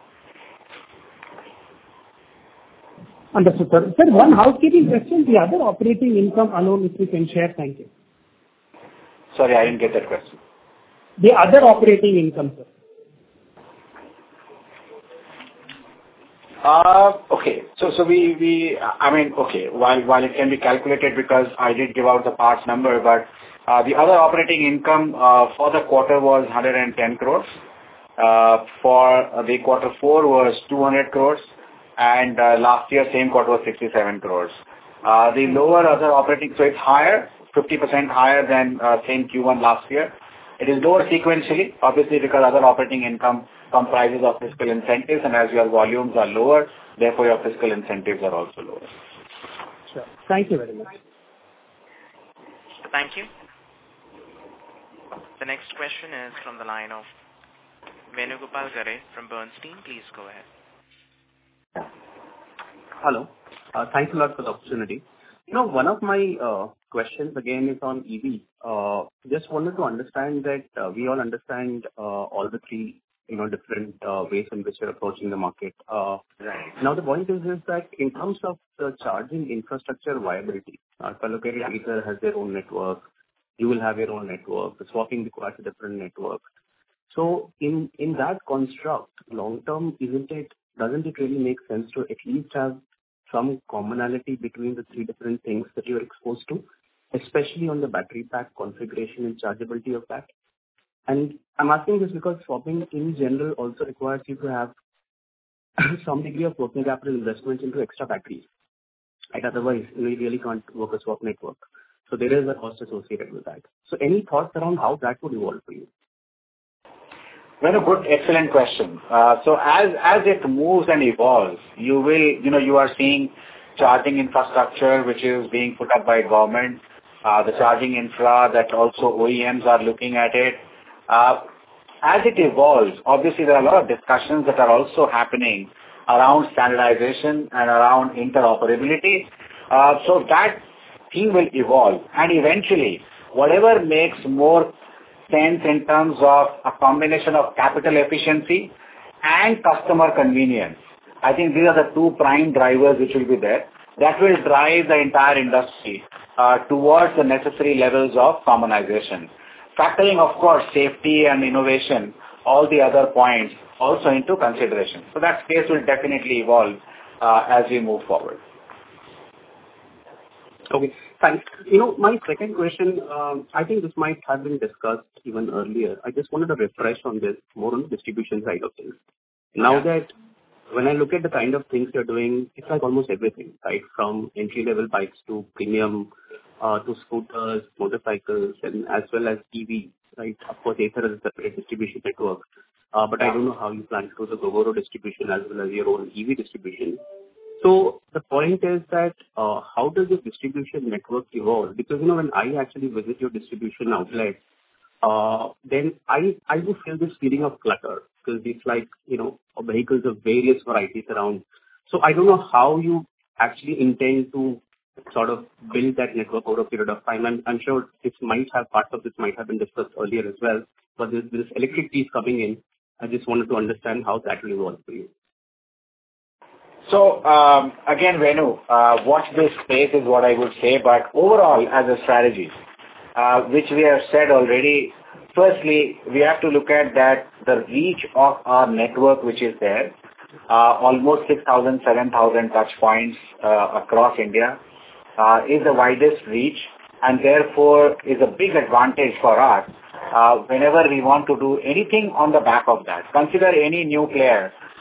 Understood, sir. Sir, one housekeeping question, the other operating income alone, if you can share. Thank you. Sorry, I didn't get that question. The other operating income, sir. Uh, okay. So, so we, we, I mean, okay, while, while it can be calculated because I did give out the parts number, but uh, the other operating income uh, for the quarter was one hundred ten crores. Uh, for uh, the quarter four was two hundred crores. And uh, last year, same quarter was sixty-seven crores. Uh, the lower other operating, so it's higher, fifty percent higher than uh, same Q one last year. It is lower sequentially, obviously because other operating income comprises of fiscal incentives, and as your volumes are lower, therefore your fiscal incentives are also lower. Sure. Thank you very much. Thank you. The next question is from the line of Venugopal Garre from Bernstein. Please go ahead. Hello. Uh, thanks a lot for the opportunity. You know, one of my uh, questions again is on E V. Uh, just wanted to understand that uh, we all understand uh, all the three, you know, different uh, ways in which you're approaching the market. Uh, Right. Now the point is, is that in terms of the charging infrastructure viability, uh, if I look at it, Ather has their own network, you will have your own network, the swapping requires a different network. So in in that construct, long term, isn't it, doesn't it really make sense to at least have some commonality between the three different things that you're exposed to, especially on the battery pack configuration and chargeability of that? And I'm asking this because swapping in general also requires you to have some degree of working capital investments into extra batteries. Right? Otherwise, you really can't work a swap network. So there is a cost associated with that. So any thoughts around how that would evolve for you? Very good, excellent question. Uh, so as as it moves and evolves, you will, you know, you are seeing charging infrastructure which is being put up by government, uh, the charging infra that also O E Ms are looking at it. Uh, as it evolves, obviously there are a lot of discussions that are also happening around standardization and around interoperability. Uh, so that thing will evolve, and eventually, whatever makes more sense in terms of a combination of capital efficiency and customer convenience. I think these are the two prime drivers which will be there. That will drive the entire industry uh, towards the necessary levels of commonization. Factoring, of course, safety and innovation, all the other points also into consideration. So that space will definitely evolve uh, as we move forward. Okay, thanks. You know, my second question, um, I think this might have been discussed even earlier. I just wanted to refresh on this, more on the distribution side of things. Now Yeah. that when I look at the kind of things you're doing, it's like almost everything, right? From entry-level bikes to premium, uh, to scooters, motorcycles, and as well as E V, right? Of course, Ather is a separate distribution network, uh, but I don't know how you plan to do the Gogoro distribution as well as your own E V distribution. So the point is that uh, how does your distribution network evolve? Because, you know, when I actually visit your distribution outlets, uh, then I, I do feel this feeling of clutter because it's like, you know, vehicles of various varieties around. So I don't know how you actually intend to sort of build that network over a period of time. And I'm sure this might have, parts of this might have been discussed earlier as well, but this, this electric piece coming in, I just wanted to understand how that will evolve for you. So, um, again, Venu, uh, watch this space is what I would say, but overall as a strategy, uh, which we have said already, firstly, we have to look at that the reach of our network which is there, uh, almost six thousand, seven thousand touch points uh, across India, uh, is the widest reach and therefore is a big advantage for us uh, whenever we want to do anything on the back of that. Consider any new player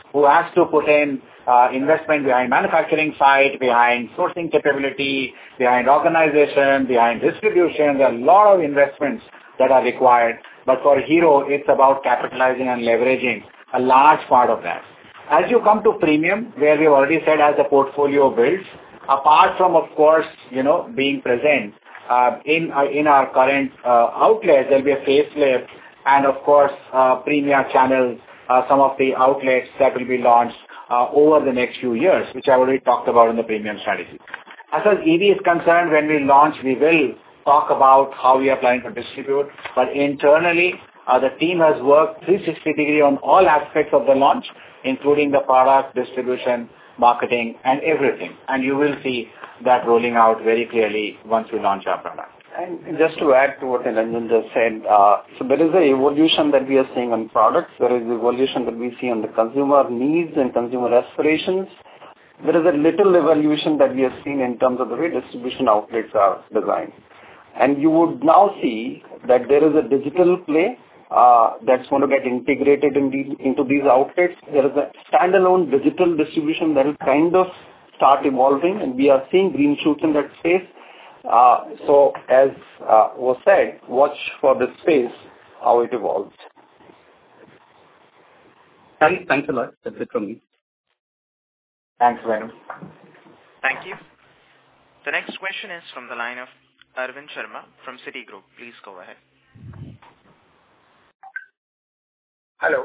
who has to put in uh, investment behind manufacturing side, behind sourcing capability, behind organization, behind distribution. There are a lot of investments that are required. But for Hero, it's about capitalizing and leveraging a large part of that. As you come to premium, where we've already said as the portfolio builds, apart from, of course, you know, being present uh, in uh, in our current uh, outlets, there'll be a facelift, and of course, uh, premium channels, uh, some of the outlets that will be launched uh, over the next few years, which I already talked about in the premium strategy. As far as E V is concerned, when we launch, we will talk about how we are planning to distribute, but internally, uh, the team has worked three sixty degree on all aspects of the launch, including the product, distribution, marketing, and everything. And you will see that rolling out very clearly once we launch our product. And just to add to what Nilanjan just said, uh, so there is an evolution that we are seeing on products. There is evolution that we see on the consumer needs and consumer aspirations. There is a little evolution that we have seen in terms of the way distribution outlets are designed. And you would now see that there is a digital play uh, that's going to get integrated in the, into these outlets. There is a standalone digital distribution that will kind of start evolving, and we are seeing green shoots in that space. Uh, so, as uh, was said, watch for this space, how it evolves. Thanks, thanks a lot. That's it from me. Thanks, Venu. Thank you. The next question is from the line of Arvind Sharma from Citigroup. Please go ahead. Hello.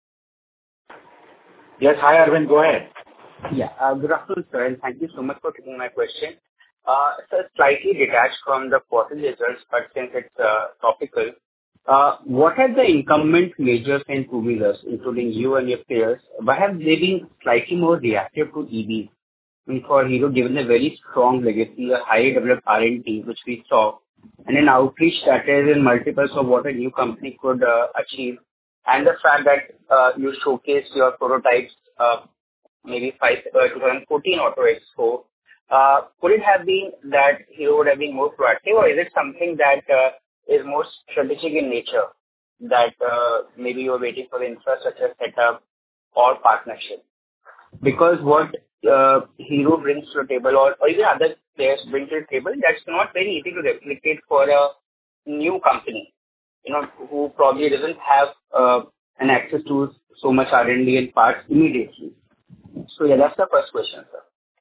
Yes, hi Arvind, go ahead. Yeah, uh, good afternoon, sir, and thank you so much for taking my question. Uh, so slightly detached from the quarterly results, but since it's uh, topical, uh, what have the incumbent majors in two-wheelers, including you and your peers, why have they been slightly more reactive to E Vs? I mean, for Hero, given a very strong legacy, a highly developed R and D, which we saw, and an outreach that is in multiples of what a new company could uh, achieve, and the fact that uh, you showcased your prototypes uh, maybe five, uh, twenty fourteen Auto Expo, uh, could it have been that Hero would have been more proactive, or is it something that uh, is more strategic in nature, that uh, maybe you were waiting for the infrastructure setup or partnership? Because what uh, Hero brings to the table, or, or even other players bring to the table, that's not very easy to replicate for a new company, you know, who probably doesn't have uh, an access to so much R and D and parts immediately. So yeah, that's the first question, sir.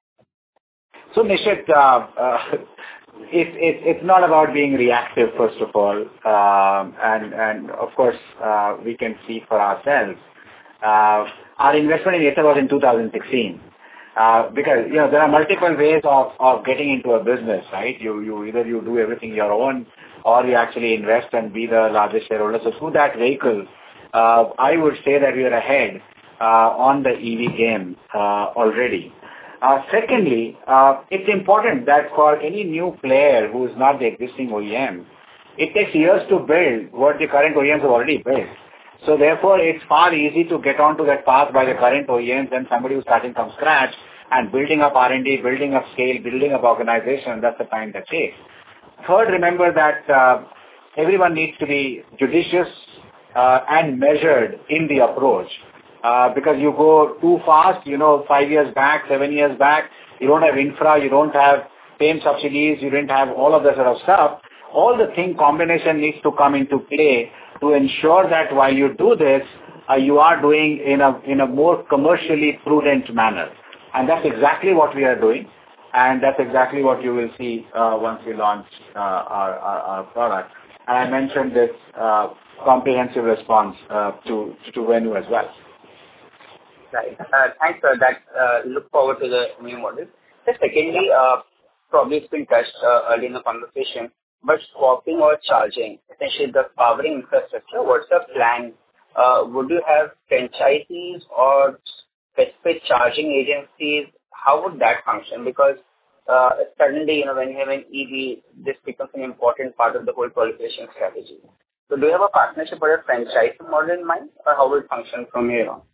So Nishit, uh, uh, it, it, it's not about being reactive, first of all, um, and, and of course uh, we can see for ourselves. Uh, our investment in Ather was in two thousand sixteen. Uh, because, you know, there are multiple ways of, of getting into a business, right? You, you either you do everything your own, or you actually invest and be the largest shareholder. So through that vehicle, uh, I would say that we are ahead uh, on the E V game uh, already. Uh, secondly, uh, it's important that for any new player who is not the existing O E M, it takes years to build what the current O E Ms have already built. So therefore, it's far easy to get onto that path by the current O E Ms than somebody who's starting from scratch and building up R and D, building up scale, building up organization. That's the time that takes. Third, remember that uh, everyone needs to be judicious uh, and measured in the approach. Uh, because you go too fast, you know, five years back, seven years back, you don't have infra, you don't have FAME subsidies, you didn't have all of that sort of stuff. All the thing combination needs to come into play to ensure that while you do this, uh, you are doing in a in a more commercially prudent manner. And that's exactly what we are doing. And that's exactly what you will see uh, once we launch uh, our, our, our product. And I mentioned this uh, comprehensive response uh, to, to Venu as well. Right. Uh, thanks, sir. That uh, look forward to the new model. So secondly, uh, probably it's been touched uh, early in the conversation, but swapping or charging, essentially the powering infrastructure, what's the plan? Uh, would you have franchisees or specific charging agencies? How would that function? Because uh, suddenly, you know, when you have an E V, this becomes an important part of the whole qualification strategy. So do you have a partnership or a franchise model in mind, or how will it function from here on?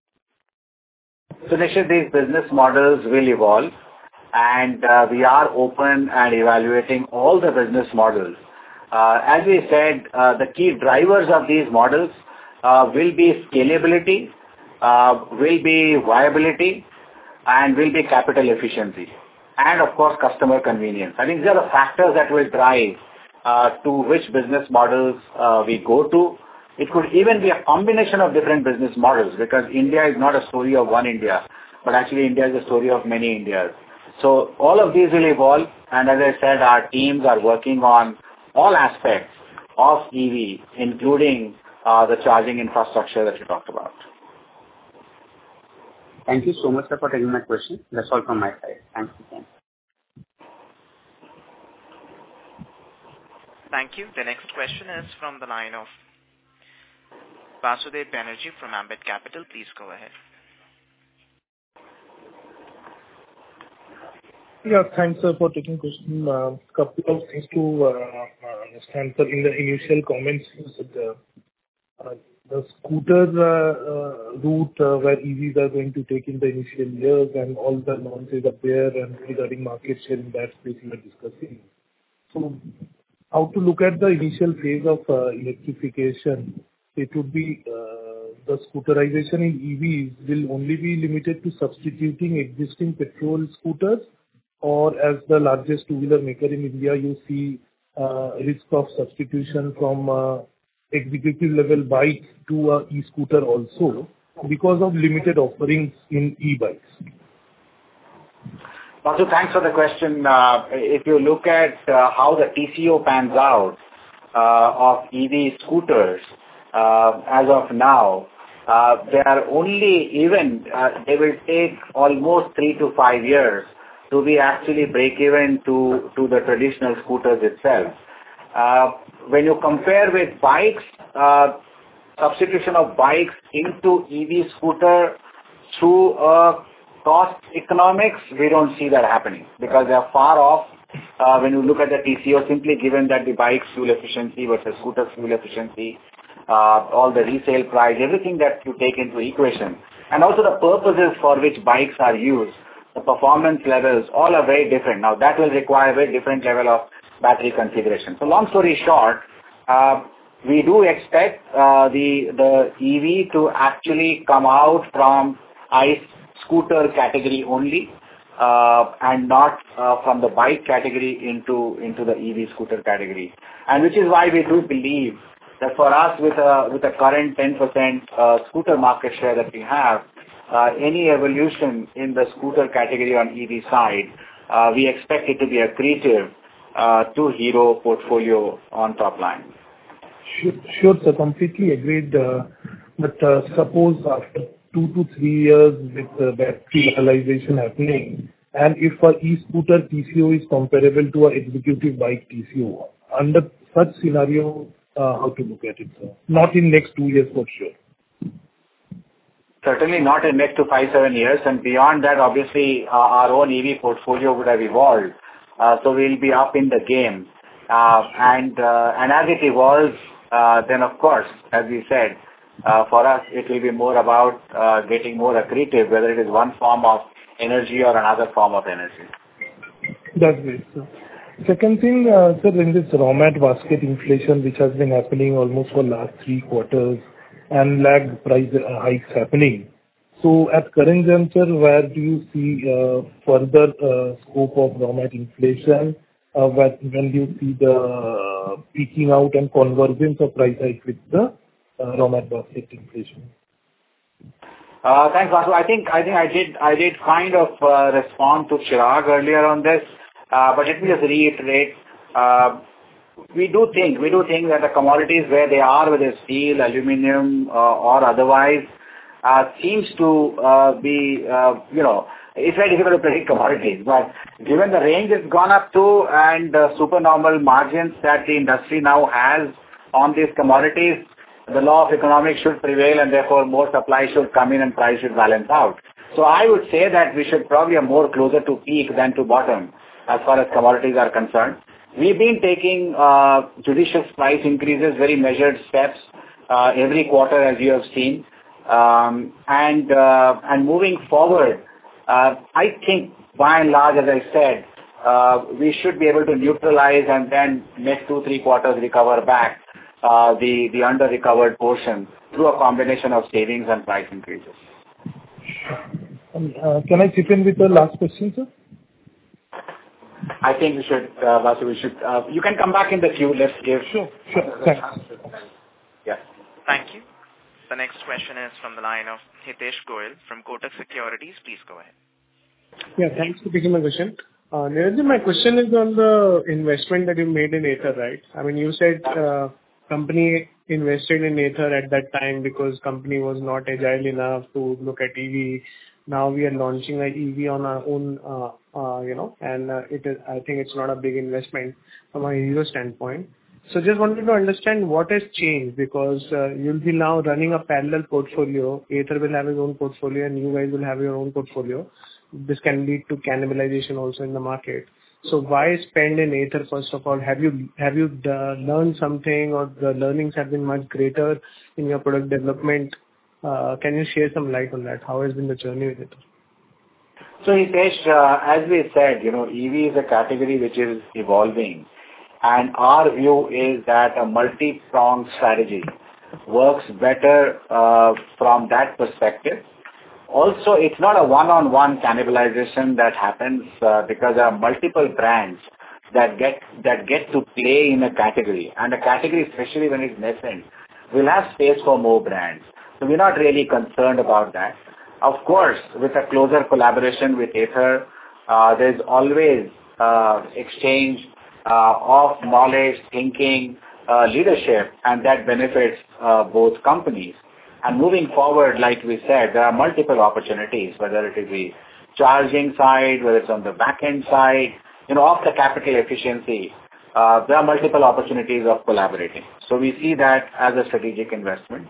So Nishit, these business models will evolve, and uh, we are open and evaluating all the business models. Uh, as we said, uh, the key drivers of these models uh, will be scalability uh, will be viability and will be capital efficiency, and of course customer convenience. I think these are the factors that will drive uh, to which business models uh, we go to. It could even be a combination of different business models, because India is not a story of one India, but actually India is a story of many Indias. So all of these will evolve, and as I said, our teams are working on all aspects of E V, including uh, the charging infrastructure that you talked about. Thank you so much, sir, for taking my question. That's all from my side. Thank you. Thank you. The next question is from the line of Vasudev Banerjee from Ambit Capital. Please go ahead. Yeah, thanks, sir, for taking question. Uh, couple of things to uh, understand, sir. In the initial comments, you said uh, uh, the scooter uh, uh, route uh, where E Vs are going to take in the initial years and all the nuances up there and regarding market share in that space we are discussing. So, how to look at the initial phase of uh, electrification? It would be uh, the scooterization in E Vs will only be limited to substituting existing petrol scooters, or as the largest two-wheeler maker in India, you see uh, risk of substitution from uh, executive level bike to a e-scooter also because of limited offerings in e-bikes? Vasu, thanks for the question. Uh, if you look at uh, how the T C O pans out uh, of E V scooters, uh, as of now, uh, they are only even, uh, they will take almost three to five years to be actually break even to, to the traditional scooters itself. Uh, when you compare with bikes, uh, substitution of bikes into E V scooter through a cost economics, we don't see that happening because they are far off uh, when you look at the T C O, simply given that the bike's fuel efficiency versus scooter fuel efficiency, uh, all the resale price, everything that you take into equation, and also the purposes for which bikes are used, the performance levels, all are very different. Now that will require a very different level of battery configuration. So long story short, uh, we do expect uh, the, the E V to actually come out from ICE scooter category only uh, and not uh, from the bike category into, into the E V scooter category. And which is why we do believe that for us with a, with a current ten percent uh, scooter market share that we have, uh, any evolution in the scooter category on E V side, uh, we expect it to be accretive uh, to Hero portfolio on top line. Sure, sure sir, completely agreed. Uh, but uh, suppose after two to three years with uh, battery utilization happening, and if a e-scooter T C O is comparable to an executive bike T C O, under such scenario, uh, how to look at it, sir? Not in next two years for sure. Certainly not in next to five, seven years, and beyond that, obviously, uh, our own E V portfolio would have evolved, uh, so we'll be up in the game. Uh, and uh, and as it evolves, uh, then of course, as we said, uh, for us it will be more about uh, getting more accretive, whether it is one form of energy or another form of energy. That's great, sir. Second thing, uh, sir, in this raw mat basket inflation, which has been happening almost for last three quarters, and lag price uh, hikes happening. So at current juncture, where do you see uh, further uh, scope of raw mat inflation? Uh, when, when do you see the uh, peaking out and convergence of price hike with the uh, raw mat basket inflation? Uh, thanks, Vasu. I think I think I did I did kind of uh, respond to Chirag earlier on this, uh, but let me just reiterate. Uh, we do think we do think that the commodities where they are, whether steel, aluminium, uh, or otherwise, uh, seems to uh, be uh, you know. It's very difficult to predict commodities, but given the range it's gone up to and the supernormal margins that the industry now has on these commodities, the law of economics should prevail and therefore more supply should come in and price should balance out. So I would say that we should probably be more closer to peak than to bottom as far as commodities are concerned. We've been taking uh, judicious price increases, very measured steps uh, every quarter as you have seen. Um, and, uh, and moving forward, Uh, I think, by and large, as I said, uh, we should be able to neutralize and then next two, three quarters recover back uh, the, the under-recovered portion through a combination of savings and price increases. Um, uh, Can I chip in with the last question, sir? I think we should, uh, Vasu, we should, uh, you can come back in the queue. Let's give. Sure, sure. Thanks. Yeah. Thank you. The next question is from the line of Hitesh Goel from Kotak Securities. Please go ahead. Yeah, thanks for taking my question. Uh, Niranjan, my question is on the investment that you made in Ather, right? I mean, you said uh, company invested in Ather at that time because company was not agile enough to look at E V. Now we are launching an E V on our own, uh, uh, you know, and uh, it is. I think it's not a big investment from a Hero standpoint. So just wanted to understand what has changed, because uh, you'll be now running a parallel portfolio. Ather will have his own portfolio and you guys will have your own portfolio. This can lead to cannibalization also in the market. So why spend in Ather first of all? Have you have you uh, learned something, or the learnings have been much greater in your product development? Uh, can you share some light on that? How has been the journey with it? So Hitesh, uh, as we said, you know, E V is a category which is evolving, and our view is that a multi-pronged strategy works better uh, from that perspective. Also, it's not a one-on-one cannibalization that happens uh, because there are multiple brands that get that get to play in a category, and a category, especially when it's nascent, will have space for more brands. So we're not really concerned about that. Of course, with a closer collaboration with Ather, uh, there's always uh, exchange uh, of knowledge, thinking, uh, leadership, and that benefits uh, both companies. And moving forward, like we said, there are multiple opportunities, whether it is the charging side, whether it's on the back-end side, you know, of the capital efficiency, uh, there are multiple opportunities of collaborating. So we see that as a strategic investment.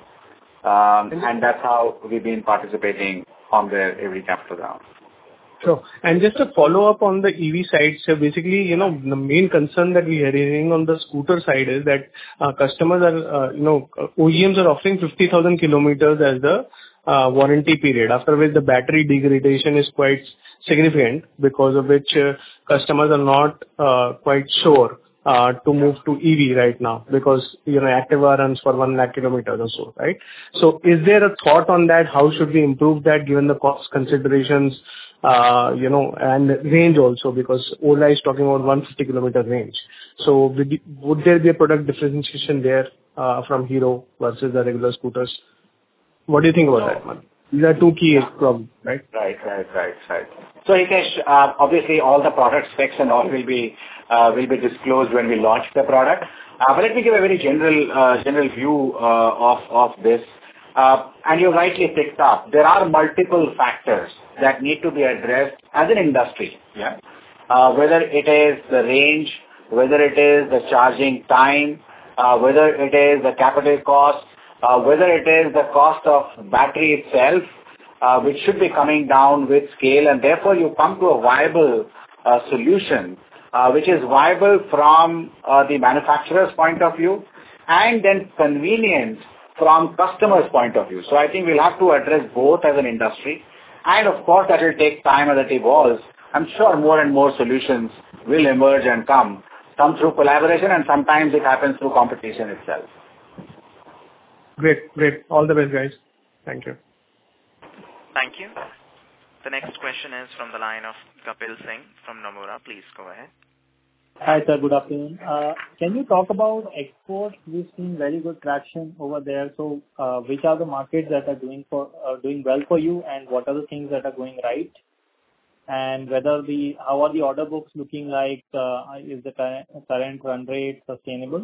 Um, and that's how we've been participating on their every capital round. Sure. And just a follow-up on the E V side. So basically, you know, the main concern that we are hearing on the scooter side is that uh, customers are, uh, you know, O E Ms are offering fifty thousand kilometers as the uh, warranty period, after which the battery degradation is quite significant, because of which uh, customers are not uh, quite sure uh, to move to E V right now, because, you know, Activa runs for one lakh kilometers or so, right? So is there a thought on that? How should we improve that given the cost considerations? Uh, you know, and range also, because Ola is talking about one hundred fifty kilometer range. So would, would there be a product differentiation there uh, from Hero versus the regular scooters? What do you think about that, man? These are two key problems, right? Right, right, right, right. So Hitesh, uh, obviously all the product specs and all will be uh, will be disclosed when we launch the product. Uh, but let me give a very general uh, general view uh, of of this. Uh, and you rightly picked up, there are multiple factors that need to be addressed as an industry. Yeah. Uh, whether it is the range, whether it is the charging time, uh, whether it is the capital cost, uh, whether it is the cost of battery itself, uh, which should be coming down with scale, and therefore you come to a viable uh, solution, uh, which is viable from uh, the manufacturer's point of view, and then convenient from customer's point of view. So I think we'll have to address both as an industry. And of course, that will take time as it evolves. I'm sure more and more solutions will emerge and come, some through collaboration, and sometimes it happens through competition itself. Great, great. All the best, guys. Thank you. Thank you. The next question is from the line of Kapil Singh from Nomura. Please go ahead. Hi, sir. Good afternoon. Uh, Can you talk about exports? We've seen very good traction over there. So, uh, which are the markets that are doing for uh, doing well for you, and what are the things that are going right? And whether the how are the order books looking like? Uh, is the current, current run rate sustainable?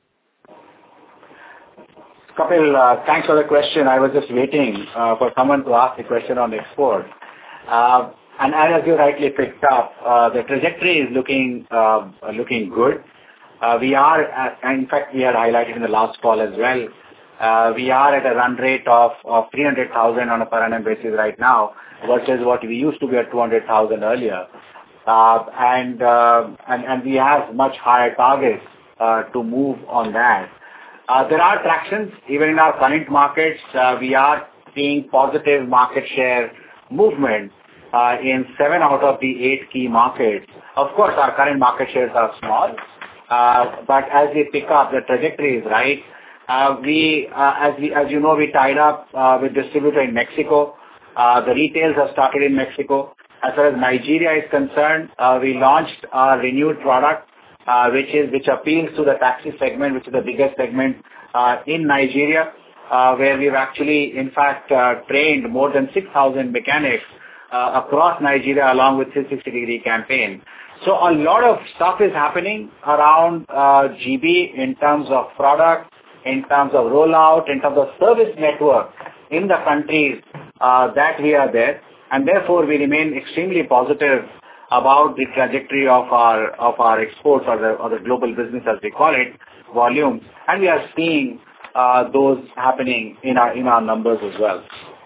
Kapil, uh, thanks for the question. I was just waiting uh, for someone to ask the question on export. Uh, And as you rightly picked up, uh, the trajectory is looking uh, looking good. Uh, we are, uh, in fact, we had highlighted in the last call as well. Uh, we are at a run rate of, of three hundred thousand on a per annum basis right now, versus what we used to be at two hundred thousand earlier. Uh, and, uh, and and we have much higher targets uh, to move on that. Uh, there are tractions even in our current markets. Uh, we are seeing positive market share movement. Uh, in seven out of the eight key markets. Of course, our current market shares are small, uh, but as we pick up, the trajectory is right. Uh, we, uh, as we, as you know, we tied up uh, with distributor in Mexico. Uh, the retails have started in Mexico. As far as Nigeria is concerned, uh, we launched our renewed product, uh, which is which appeals to the taxi segment, which is the biggest segment uh, in Nigeria, uh, where we've actually, in fact, uh, trained more than six thousand mechanics uh, across Nigeria along with three sixty degree campaign. So a lot of stuff is happening around uh, G B in terms of product, in terms of rollout, in terms of service network in the countries uh, that we are there. And therefore, we remain extremely positive about the trajectory of our of our exports or the, or the global business, as we call it, volumes. And we are seeing uh, those happening in our in our numbers as well.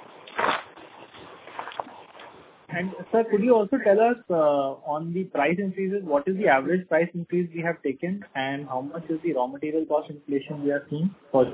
And sir, could you also tell us uh, on the price increases, what is the average price increase we have taken, and how much is the raw material cost inflation we are seeing for?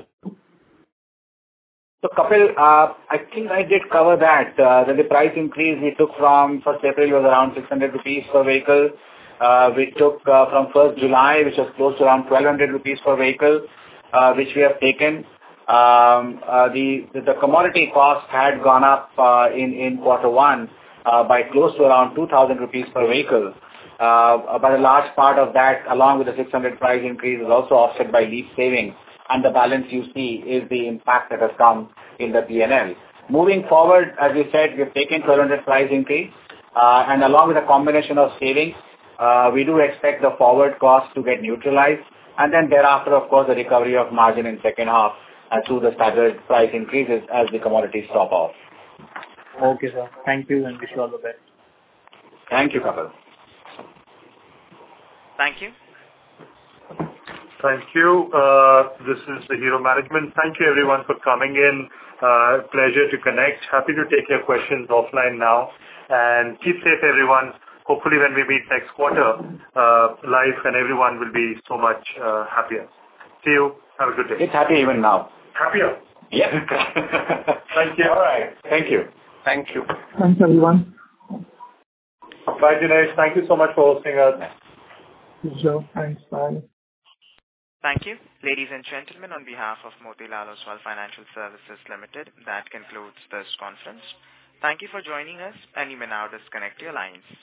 So, Kapil, uh, I think I did cover that. Uh, that the price increase we took from first April was around six hundred rupees per vehicle. Uh, we took uh, from first July, which was close to around twelve hundred rupees per vehicle, uh, which we have taken. Um, uh, the, the the commodity cost had gone up uh, in in quarter one uh, by close to around two thousand rupees per vehicle. Uh, but a large part of that, along with the six hundred price increase, is also offset by lease savings. And the balance you see is the impact that has come in the P and L. Moving forward, as we said, we've taken twelve hundred price increase, uh, and along with a combination of savings, uh, we do expect the forward cost to get neutralized, and then thereafter, of course, the recovery of margin in second half uh, through the staggered price increases as the commodities stop off. Okay, sir. Thank you, and wish you all the best. Thank you, Kapil. Thank you. Thank you. Uh, this is the Hero Management. Thank you, everyone, for coming in. Uh, pleasure to connect. Happy to take your questions offline now. And keep safe, everyone. Hopefully, when we meet next quarter, uh, life and everyone will be so much uh, happier. See you. Have a good day. It's happy even now. Happier? Yes. Thank you. All right. Thank you. Thank you. Thanks, everyone. Bye, Dinesh. Thank you so much for hosting us. Sure. Thanks. Bye. Thank you. Ladies and gentlemen, on behalf of Motilal Oswal Financial Services Limited, that concludes this conference. Thank you for joining us, and you may now disconnect your lines.